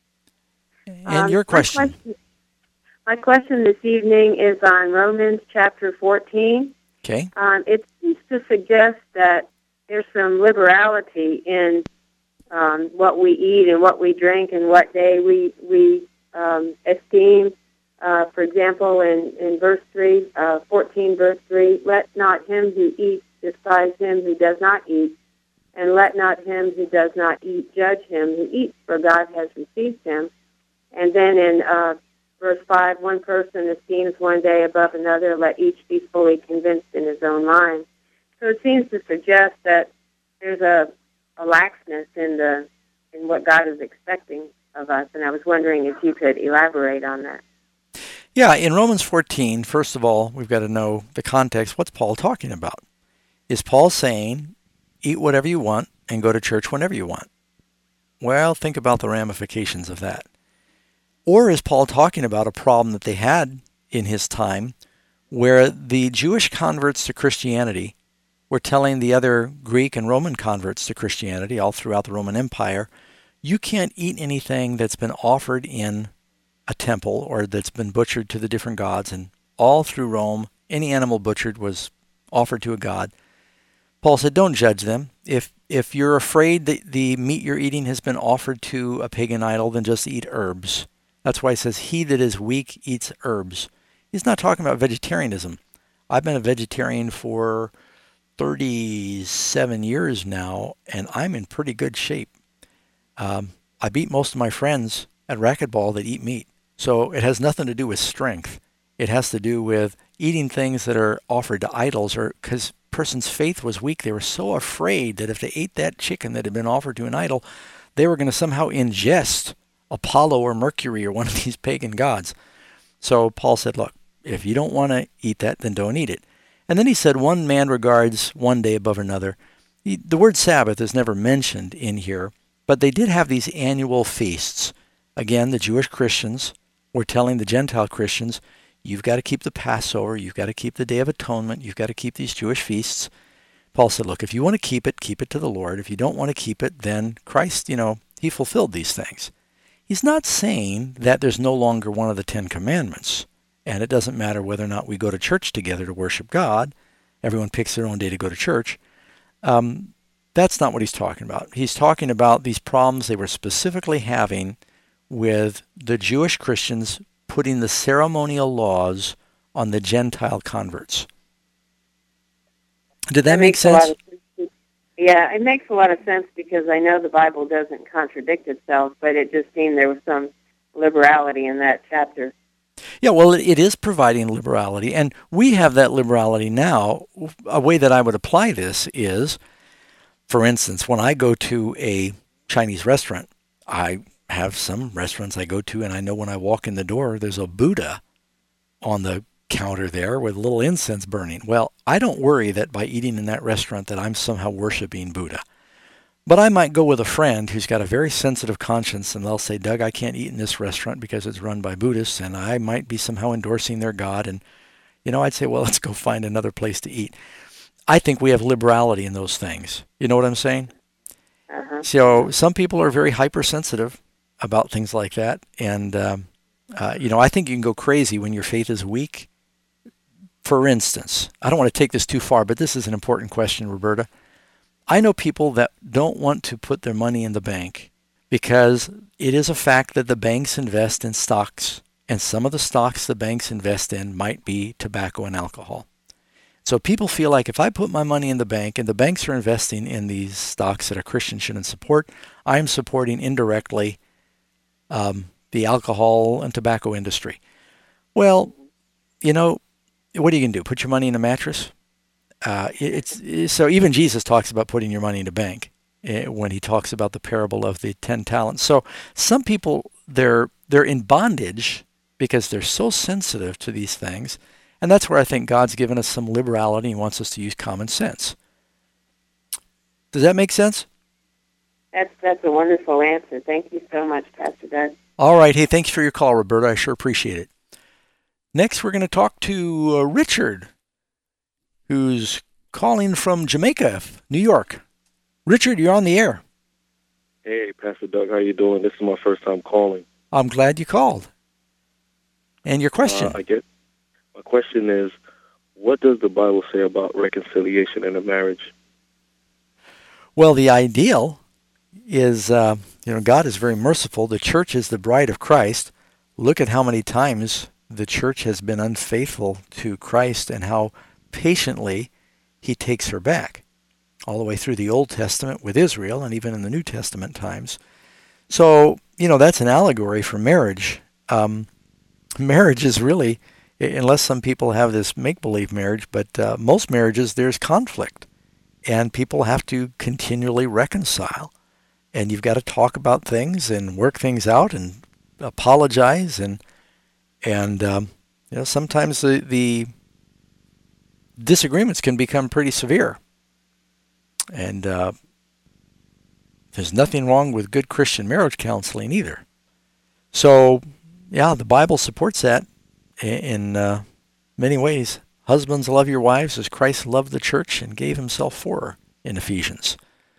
S1: And
S12: Um,
S1: your
S12: my
S1: question.
S12: question. My question this evening is on Romans chapter fourteen.
S1: Okay.
S12: Um, it seems to suggest that there's some liberality in um, what we eat and what we drink and what day we we um, esteem. Uh, for example, in, in verse three, uh, fourteen, verse three, let not him who eats despise him who does not eat, and let not him who does not eat judge him who eats, for God has received him. And then in uh, verse five, one person esteems one day above another, let each be fully convinced in his own mind. So it seems to suggest that there's a, a laxness in the in what God is expecting of us, and I was wondering if you could elaborate on that.
S1: Yeah, in Romans fourteen, first of all, we've got to know the context. What's Paul talking about? Is Paul saying, eat whatever you want and go to church whenever you want? Well, think about the ramifications of that. Or is Paul talking about a problem that they had in his time where the Jewish converts to Christianity were telling the other Greek and Roman converts to Christianity all throughout the Roman Empire, you can't eat anything that's been offered in a temple or that's been butchered to the different gods, and all through Rome, any animal butchered was offered to a god. Paul said, don't judge them. If if you're afraid that the meat you're eating has been offered to a pagan idol, then just eat herbs. That's why he says, he that is weak eats herbs. He's not talking about vegetarianism. I've been a vegetarian for thirty-seven years now, and I'm in pretty good shape. Um, I beat most of my friends at racquetball that eat meat. So it has nothing to do with strength. It has to do with eating things that are offered to idols, or because person's faith was weak. They were so afraid that if they ate that chicken that had been offered to an idol, they were going to somehow ingest Apollo or Mercury or one of these pagan gods. So Paul said, look, if you don't want to eat that, then don't eat it. And then he said, one man regards one day above another. He, the word Sabbath is never mentioned in here, but they did have these annual feasts. Again, the Jewish Christians were telling the Gentile Christians, you've got to keep the Passover, you've got to keep the Day of Atonement, you've got to keep these Jewish feasts. Paul said, look, if you want to keep it, keep it to the Lord. If you don't want to keep it, then Christ, you know, he fulfilled these things. He's not saying that there's no longer one of the Ten Commandments, and it doesn't matter whether or not we go to church together to worship God. Everyone picks their own day to go to church. Um, that's not what he's talking about. He's talking about these problems they were specifically having with the Jewish Christians putting the ceremonial laws on the Gentile converts. Did that, that make sense?
S12: sense? Yeah, it makes a lot of sense because I know the Bible doesn't contradict itself, but it just seemed there was some liberality in that chapter.
S1: Yeah, well, it is providing liberality, and we have that liberality now. A way that I would apply this is, for instance, when I go to a Chinese restaurant, I have some restaurants I go to, and I know when I walk in the door, there's a Buddha on the counter there with a little incense burning. Well, I don't worry that by eating in that restaurant that I'm somehow worshiping Buddha. But I might go with a friend who's got a very sensitive conscience, and they'll say, Doug, I can't eat in this restaurant because it's run by Buddhists, and I might be somehow endorsing their God. And, you know, I'd say, well, let's go find another place to eat. I think we have liberality in those things. You know what I'm saying?
S12: Uh-huh.
S1: So some people are very hypersensitive about things like that. And, um, uh, you know, I think you can go crazy when your faith is weak. For instance, I don't want to take this too far, but this is an important question, Roberta. I know people that don't want to put their money in the bank because it is a fact that the banks invest in stocks, and some of the stocks the banks invest in might be tobacco and alcohol. So people feel like if I put my money in the bank and the banks are investing in these stocks that a Christian shouldn't support, I'm supporting indirectly um, the alcohol and tobacco industry. Well, you know, what are you going to do? Put your money in a mattress? Uh, it's, it's so even Jesus talks about putting your money in a bank uh, when he talks about the parable of the ten talents. So some people, they're they're in bondage because they're so sensitive to these things, and that's where I think God's given us some liberality and wants us to use common sense. Does that make sense?
S12: That's that's a wonderful answer. Thank you so much, Pastor Doug.
S1: All right. Hey, thanks for your call, Roberta. I sure appreciate it. Next, we're going to talk to uh, Richard, who's calling from Jamaica, New York. Richard, you're on the air.
S13: Hey, Pastor Doug, how you doing? This is my first time calling.
S1: I'm glad you called. And your question?
S13: Uh, I guess my question is, what does the Bible say about reconciliation in a marriage?
S1: Well, the ideal is, uh, you know, God is very merciful. The church is the bride of Christ. Look at how many times the church has been unfaithful to Christ and how patiently he takes her back, all the way through the Old Testament with Israel and even in the New Testament times. So, you know, that's an allegory for marriage. Um, marriage is really, unless some people have this make-believe marriage, but uh, most marriages there's conflict, and people have to continually reconcile. And you've got to talk about things and work things out and apologize, and and um, you know, sometimes the, the disagreements can become pretty severe. And uh, there's nothing wrong with good Christian marriage counseling either. So, yeah, the Bible supports that in uh, many ways. Husbands, love your wives as Christ loved the church and gave himself for her in Ephesians.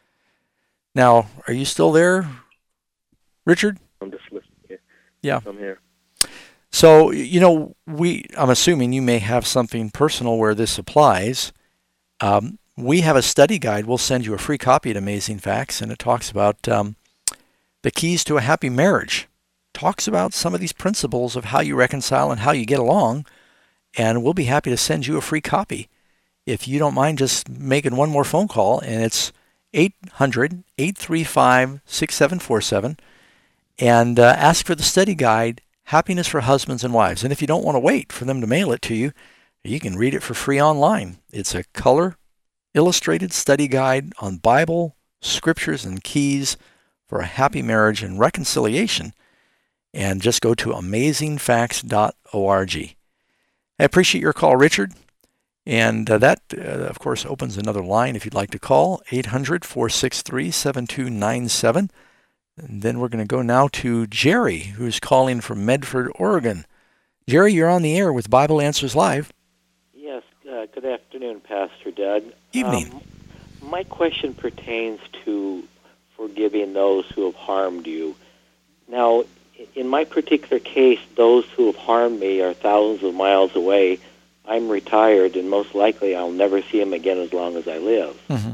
S1: Now, are you still there, Richard?
S13: I'm just listening. Yeah.
S1: Yeah.
S13: I'm here.
S1: So, you know, we, I'm assuming you may have something personal where this applies. Um, we have a study guide. We'll send you a free copy at Amazing Facts, and it talks about um, the keys to a happy marriage. Talks about some of these principles of how you reconcile and how you get along, and we'll be happy to send you a free copy. If you don't mind just making one more phone call, and it's eight hundred, eight three five, six seven four seven, and uh, ask for the study guide. Happiness for Husbands and Wives. And if you don't want to wait for them to mail it to you, you can read it for free online. It's a color illustrated study guide on Bible, scriptures, and keys for a happy marriage and reconciliation. And just go to amazing facts dot org. I appreciate your call, Richard. And uh, that, uh, of course, opens another line if you'd like to call, eight hundred, four six three, seven two nine seven. And then we're going to go now to Jerry, who's calling from Medford, Oregon. Jerry, you're on the air with Bible Answers Live.
S14: Yes, uh, good afternoon, Pastor Doug.
S1: Evening.
S14: Um, my question pertains to forgiving those who have harmed you. Now, in my particular case, those who have harmed me are thousands of miles away. I'm retired, and most likely I'll never see them again as long as I live.
S1: Mm-hmm.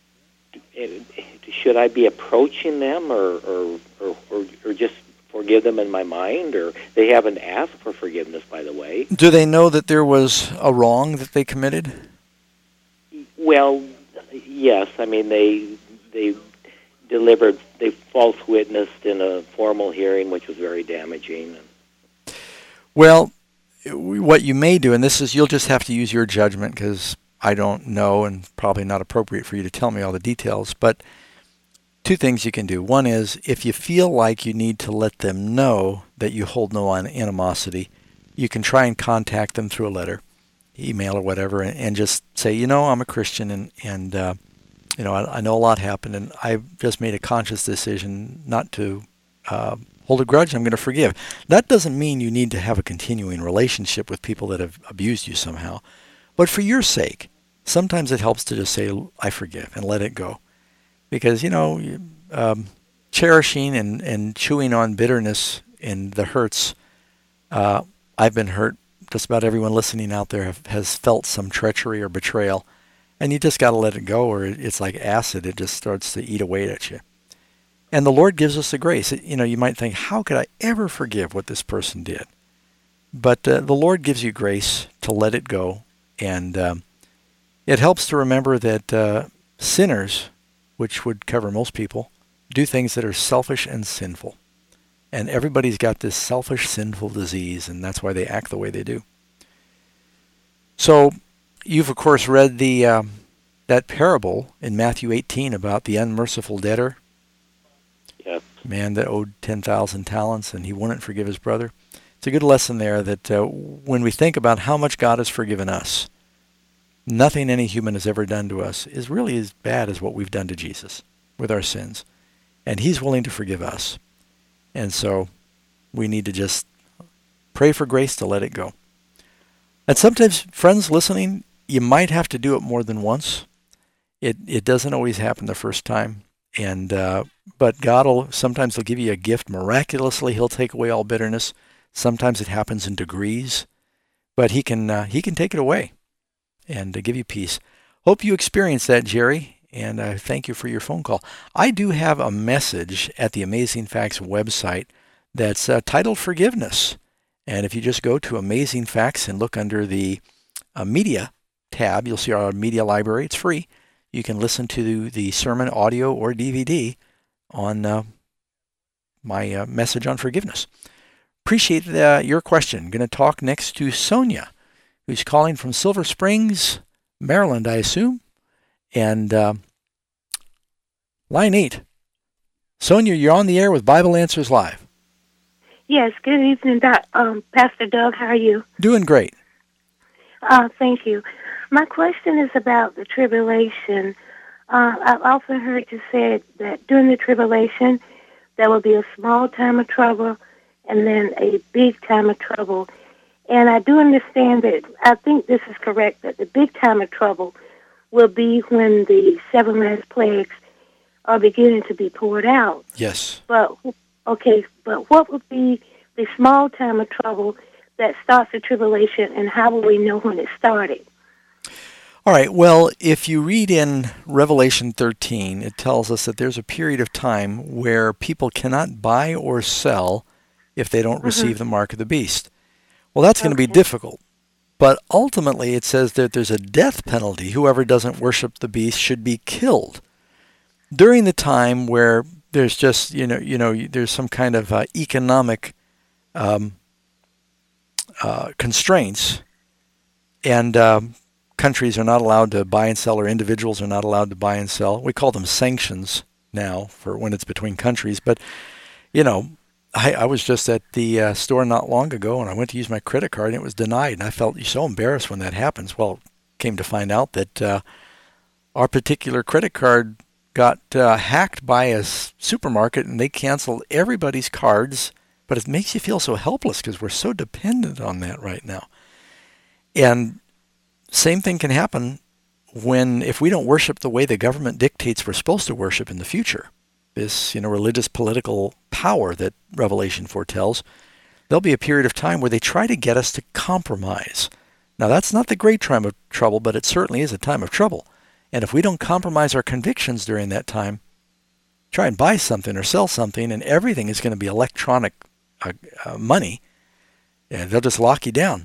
S14: Should I be approaching them, or, or, or, or, or just forgive them in my mind? Or they haven't asked for forgiveness, by the way.
S1: Do they know that there was a wrong that they committed?
S14: Well, yes. I mean, they they delivered, they false witnessed in a formal hearing, which was very damaging.
S1: Well, what you may do, and this is, you'll just have to use your judgment because I don't know and probably not appropriate for you to tell me all the details, but two things you can do. One is, if you feel like you need to let them know that you hold no animosity, you can try and contact them through a letter, email or whatever, and, and just say, you know, I'm a Christian, and, and uh, you know, I, I know a lot happened, and I've just made a conscious decision not to uh, hold a grudge. I'm going to forgive. That doesn't mean you need to have a continuing relationship with people that have abused you somehow. But for your sake, sometimes it helps to just say, I forgive, and let it go. Because, you know, um, cherishing and, and chewing on bitterness and the hurts, uh, I've been hurt. Just about everyone listening out there have, has felt some treachery or betrayal. And you just got to let it go, or it's like acid. It just starts to eat away at you. And the Lord gives us the grace. You know, you might think, how could I ever forgive what this person did? But uh, the Lord gives you grace to let it go. And um, it helps to remember that uh, sinners, which would cover most people, do things that are selfish and sinful. And everybody's got this selfish, sinful disease, and that's why they act the way they do. So you've, of course, read the um, that parable in Matthew eighteen about the unmerciful debtor.
S14: Yes.
S1: Man that owed ten thousand talents, and he wouldn't forgive his brother. It's a good lesson there that uh, when we think about how much God has forgiven us, nothing any human has ever done to us is really as bad as what we've done to Jesus with our sins. And he's willing to forgive us. And so we need to just pray for grace to let it go. And sometimes, friends listening, you might have to do it more than once. It it doesn't always happen the first time. And uh, but God will, sometimes he'll give you a gift miraculously. He'll take away all bitterness. Sometimes it happens in degrees. But he can uh, he can take it away and uh, give you peace. Hope you experience that, Jerry. And I uh, thank you for your phone call. I do have a message at the Amazing Facts website that's uh, titled Forgiveness. And if you just go to Amazing Facts and look under the uh, Media tab, you'll see our media library. It's free. You can listen to the sermon audio or D V D on uh, my uh, message on forgiveness. Appreciate uh, your question. Going to talk next to Sonia, who's calling from Silver Springs, Maryland, I assume. And uh, line eight. Sonia, you're on the air with Bible Answers Live.
S15: Yes, good evening, Doc, um, Pastor Doug. How are you?
S1: Doing great.
S15: Uh, thank you. My question is about the tribulation. Uh, I've often heard you say that during the tribulation, there will be a small time of trouble and then a big time of trouble. And I do understand that, I think this is correct, that the big time of trouble will be when the seven last plagues are beginning to be poured out.
S1: Yes.
S15: But, okay, but what would be the small time of trouble that starts the tribulation, and how will we know when it started?
S1: All right, well, if you read in Revelation thirteen, it tells us that there's a period of time where people cannot buy or sell if they don't mm-hmm. receive the mark of the beast. Well, that's okay. going to be difficult. But ultimately, it says that there's a death penalty. Whoever doesn't worship the beast should be killed. During the time where there's just, you know, you know, there's some kind of uh, economic um, uh, constraints, and um, countries are not allowed to buy and sell, or individuals are not allowed to buy and sell. We call them sanctions now for when it's between countries. But, you know, I, I was just at the uh, store not long ago, and I went to use my credit card, and it was denied. And I felt so embarrassed when that happens. Well, came to find out that uh, our particular credit card got uh, hacked by a s- supermarket, and they canceled everybody's cards. But it makes you feel so helpless because we're so dependent on that right now. And same thing can happen when, if we don't worship the way the government dictates we're supposed to worship in the future, this, you know, religious political power that Revelation foretells, there'll be a period of time where they try to get us to compromise. Now, that's not the great time of trouble, but it certainly is a time of trouble. And if we don't compromise our convictions during that time, try and buy something or sell something, and everything is going to be electronic uh, uh, money, and they'll just lock you down.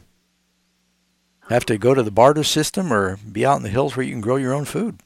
S1: Have to go to the barter system or be out in the hills where you can grow your own food.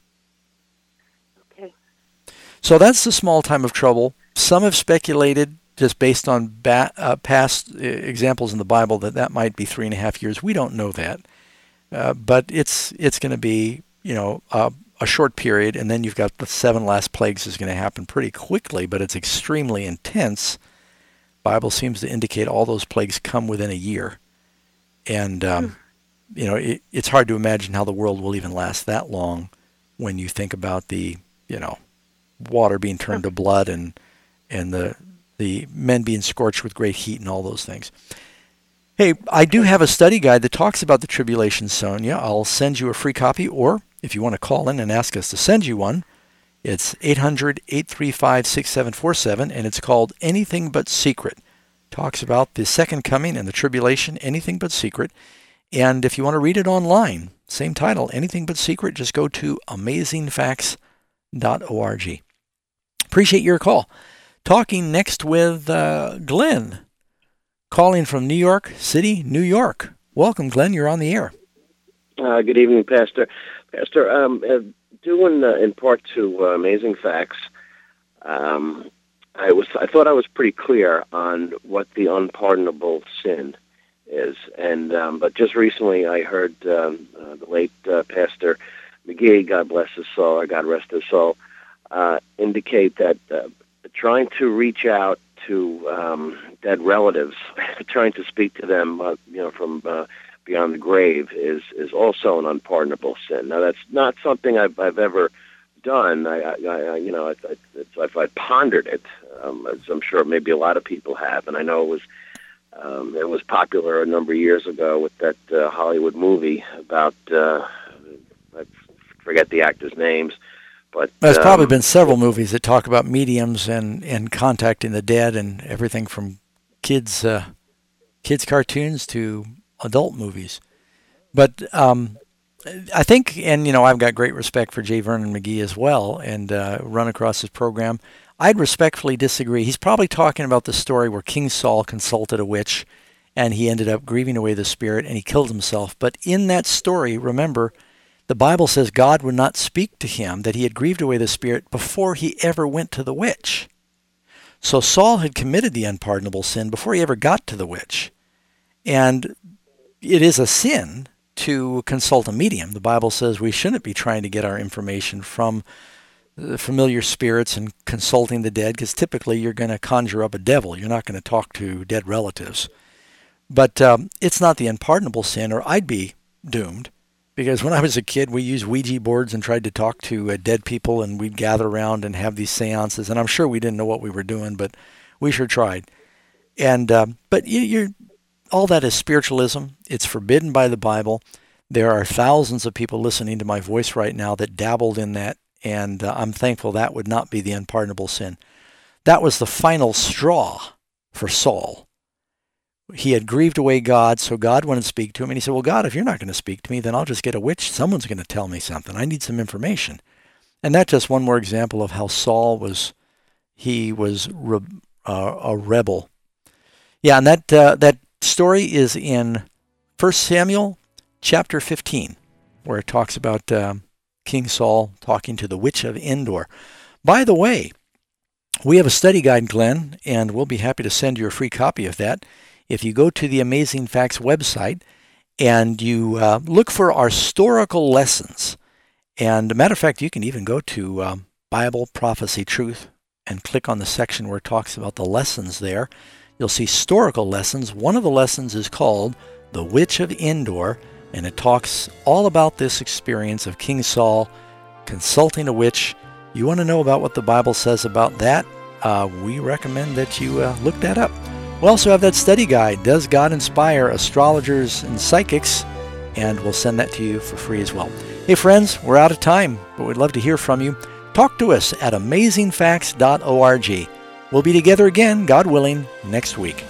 S15: Okay.
S1: So that's the small time of trouble. Some have speculated, just based on ba- uh, past uh, examples in the Bible, that that might be three and a half years. We don't know that. Uh, but it's it's going to be, you know, uh, a short period, and then you've got the seven last plagues is going to happen pretty quickly, but it's extremely intense. Bible seems to indicate all those plagues come within a year. And... Um, mm. You know, it, it's hard to imagine how the world will even last that long when you think about the, you know, water being turned to blood and and the the men being scorched with great heat and all those things. Hey, I do have a study guide that talks about the tribulation, Sonia. I'll send you a free copy, or if you want to call in and ask us to send you one, it's eight hundred, eight three five, six seven four seven, and it's called Anything But Secret. Talks about the second coming and the tribulation, anything but secret. And if you want to read it online, same title, Anything But Secret, just go to amazing facts dot org. Appreciate your call. Talking next with uh, Glenn, calling from New York City, New York. Welcome, Glenn. You're on the air.
S16: Uh, good evening, Pastor. Pastor, um, uh, doing uh, in part two uh, Amazing Facts, um, I was I thought I was pretty clear on what the unpardonable sin is, and um, but just recently I heard um, uh, the late uh, Pastor McGee, God bless his soul, or God rest his soul, uh, indicate that uh, trying to reach out to um, dead relatives, trying to speak to them, uh, you know, from uh, beyond the grave, is is also an unpardonable sin. Now, that's not something I've I've ever done. I, I, I you know, I, I, it's, I've, I've pondered it, um, as I'm sure maybe a lot of people have, and I know it was. Um, it was popular a number of years ago with that uh, Hollywood movie about, uh, I forget the actors' names, but...
S1: There's
S16: um,
S1: probably been several movies that talk about mediums and, and contacting the dead, and everything from kids uh, kids cartoons to adult movies. But um, I think, and you know, I've got great respect for J. Vernon McGee as well, and uh, run across his program. I'd respectfully disagree. He's probably talking about the story where King Saul consulted a witch, and he ended up grieving away the spirit, and he killed himself. But in that story, remember, the Bible says God would not speak to him, that he had grieved away the spirit before he ever went to the witch. So Saul had committed the unpardonable sin before he ever got to the witch. And it is a sin to consult a medium. The Bible says we shouldn't be trying to get our information from the familiar spirits and consulting the dead, because typically you're going to conjure up a devil. You're not going to talk to dead relatives. But um, it's not the unpardonable sin, or I'd be doomed. Because when I was a kid, we used Ouija boards and tried to talk to uh, dead people, and we'd gather around and have these seances. And I'm sure we didn't know what we were doing, but we sure tried. And um, but you, you're all that is spiritualism. It's forbidden by the Bible. There are thousands of people listening to my voice right now that dabbled in that. And uh, I'm thankful that would not be the unpardonable sin. That was the final straw for Saul. He had grieved away God, so God wouldn't speak to him. And he said, well, God, if you're not going to speak to me, then I'll just get a witch. Someone's going to tell me something. I need some information. And that's just one more example of how Saul was, he was re, uh, a rebel. Yeah, and that uh, that story is in First Samuel chapter fifteen, where it talks about... Um, King Saul talking to the witch of Endor. By the way, we have a study guide, Glenn, and we'll be happy to send you a free copy of that. if you go to the Amazing Facts website and you uh, look for our historical lessons, and a matter of fact, you can even go to um, Bible, Prophecy, Truth, and click on the section where it talks about the lessons there. You'll see historical lessons. One of the lessons is called The Witch of Endor, and it talks all about this experience of King Saul consulting a witch. You want to know about what the Bible says about that? Uh, we recommend that you uh, look that up. We also have that study guide, Does God Inspire Astrologers and Psychics? And we'll send that to you for free as well. Hey friends, we're out of time, but we'd love to hear from you. Talk to us at amazing facts dot org. We'll be together again, God willing, next week.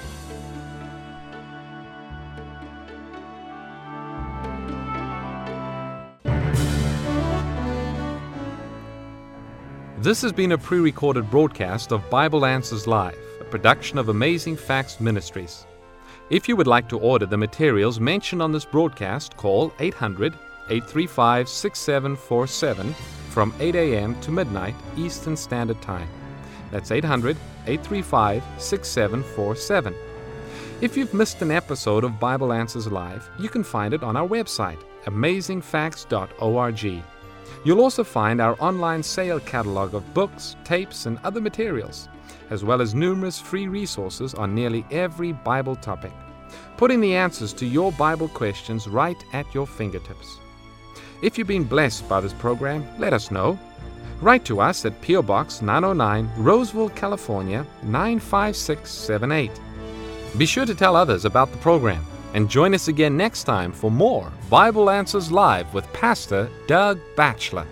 S2: This has been a pre-recorded broadcast of Bible Answers Live, a production of Amazing Facts Ministries. If you would like to order the materials mentioned on this broadcast, call eight hundred, eight three five, six seven four seven from eight a.m. to midnight Eastern Standard Time. That's eight hundred, eight three five, six seven four seven. If you've missed an episode of Bible Answers Live, you can find it on our website, amazing facts dot org. You'll also find our online sale catalog of books, tapes, and other materials, as well as numerous free resources on nearly every Bible topic, putting the answers to your Bible questions right at your fingertips. If you've been blessed by this program, let us know. Write to us at P O. Box nine oh nine, Roseville, California, nine five six seven eight. Be sure to tell others about the program, and join us again next time for more Bible Answers Live with Pastor Doug Batchelor.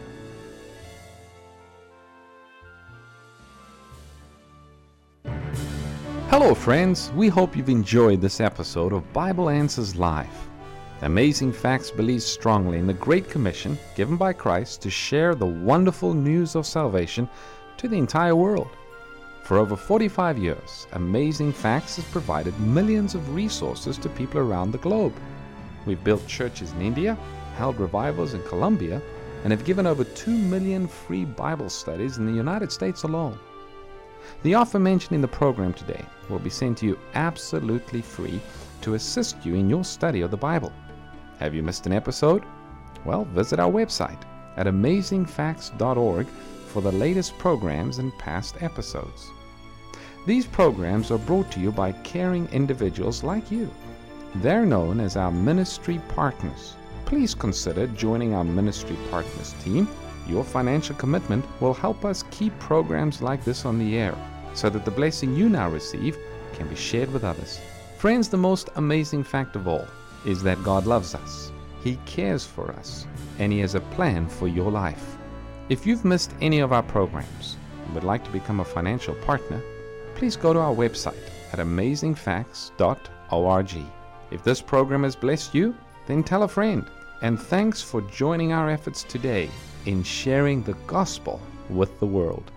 S2: Hello friends, we hope you've enjoyed this episode of Bible Answers Live. Amazing Facts believes strongly in the Great Commission given by Christ to share the wonderful news of salvation to the entire world. For over forty-five years, Amazing Facts has provided millions of resources to people around the globe. We've built churches in India, held revivals in Colombia, and have given over two million free Bible studies in the United States alone. The offer mentioned in the program today will be sent to you absolutely free to assist you in your study of the Bible. Have you missed an episode? Well, visit our website at amazing facts dot org for the latest programs and past episodes. These programs are brought to you by caring individuals like you. They're known as our ministry partners. Please consider joining our ministry partners team. Your financial commitment will help us keep programs like this on the air, so that the blessing you now receive can be shared with others. Friends, the most amazing fact of all is that God loves us. He cares for us, and He has a plan for your life. If you've missed any of our programs and would like to become a financial partner, please go to our website at amazing facts dot org. If this program has blessed you, then tell a friend. And thanks for joining our efforts today in sharing the gospel with the world.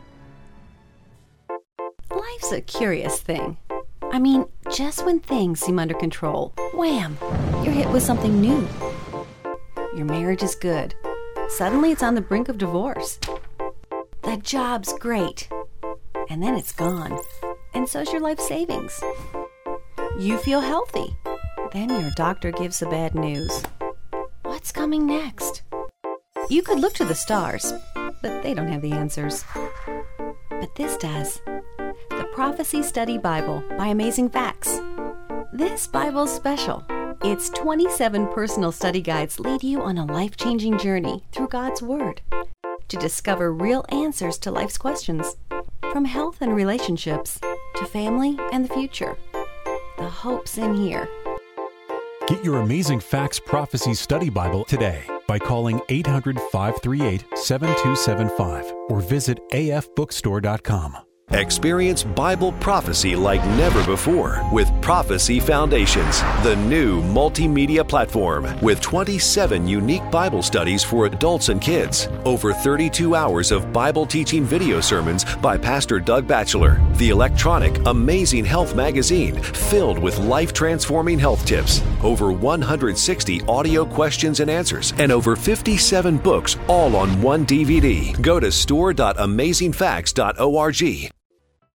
S17: Life's a curious thing. I mean, just when things seem under control, wham, you're hit with something new. Your marriage is good. Suddenly it's on the brink of divorce. The job's great. And then it's gone. And so's your life savings. You feel healthy. Then your doctor gives the bad news. What's coming next? You could look to the stars, but they don't have the answers. But this does. The Prophecy Study Bible by Amazing Facts. This Bible's special. Its twenty-seven personal study guides lead you on a life-changing journey through God's Word to discover real answers to life's questions, from health and relationships to family and the future. The hope's in here.
S18: Get your Amazing Facts Prophecy Study Bible today by calling eight hundred, five three eight, seven two seven five or visit a f bookstore dot com.
S19: Experience Bible prophecy like never before with Prophecy Foundations, the new multimedia platform with twenty-seven unique Bible studies for adults and kids. Over thirty-two hours of Bible teaching video sermons by Pastor Doug Batchelor. The electronic Amazing Health magazine filled with life-transforming health tips. Over one hundred sixty audio questions and answers and over fifty-seven books all on one D V D. Go to store dot amazing facts dot org.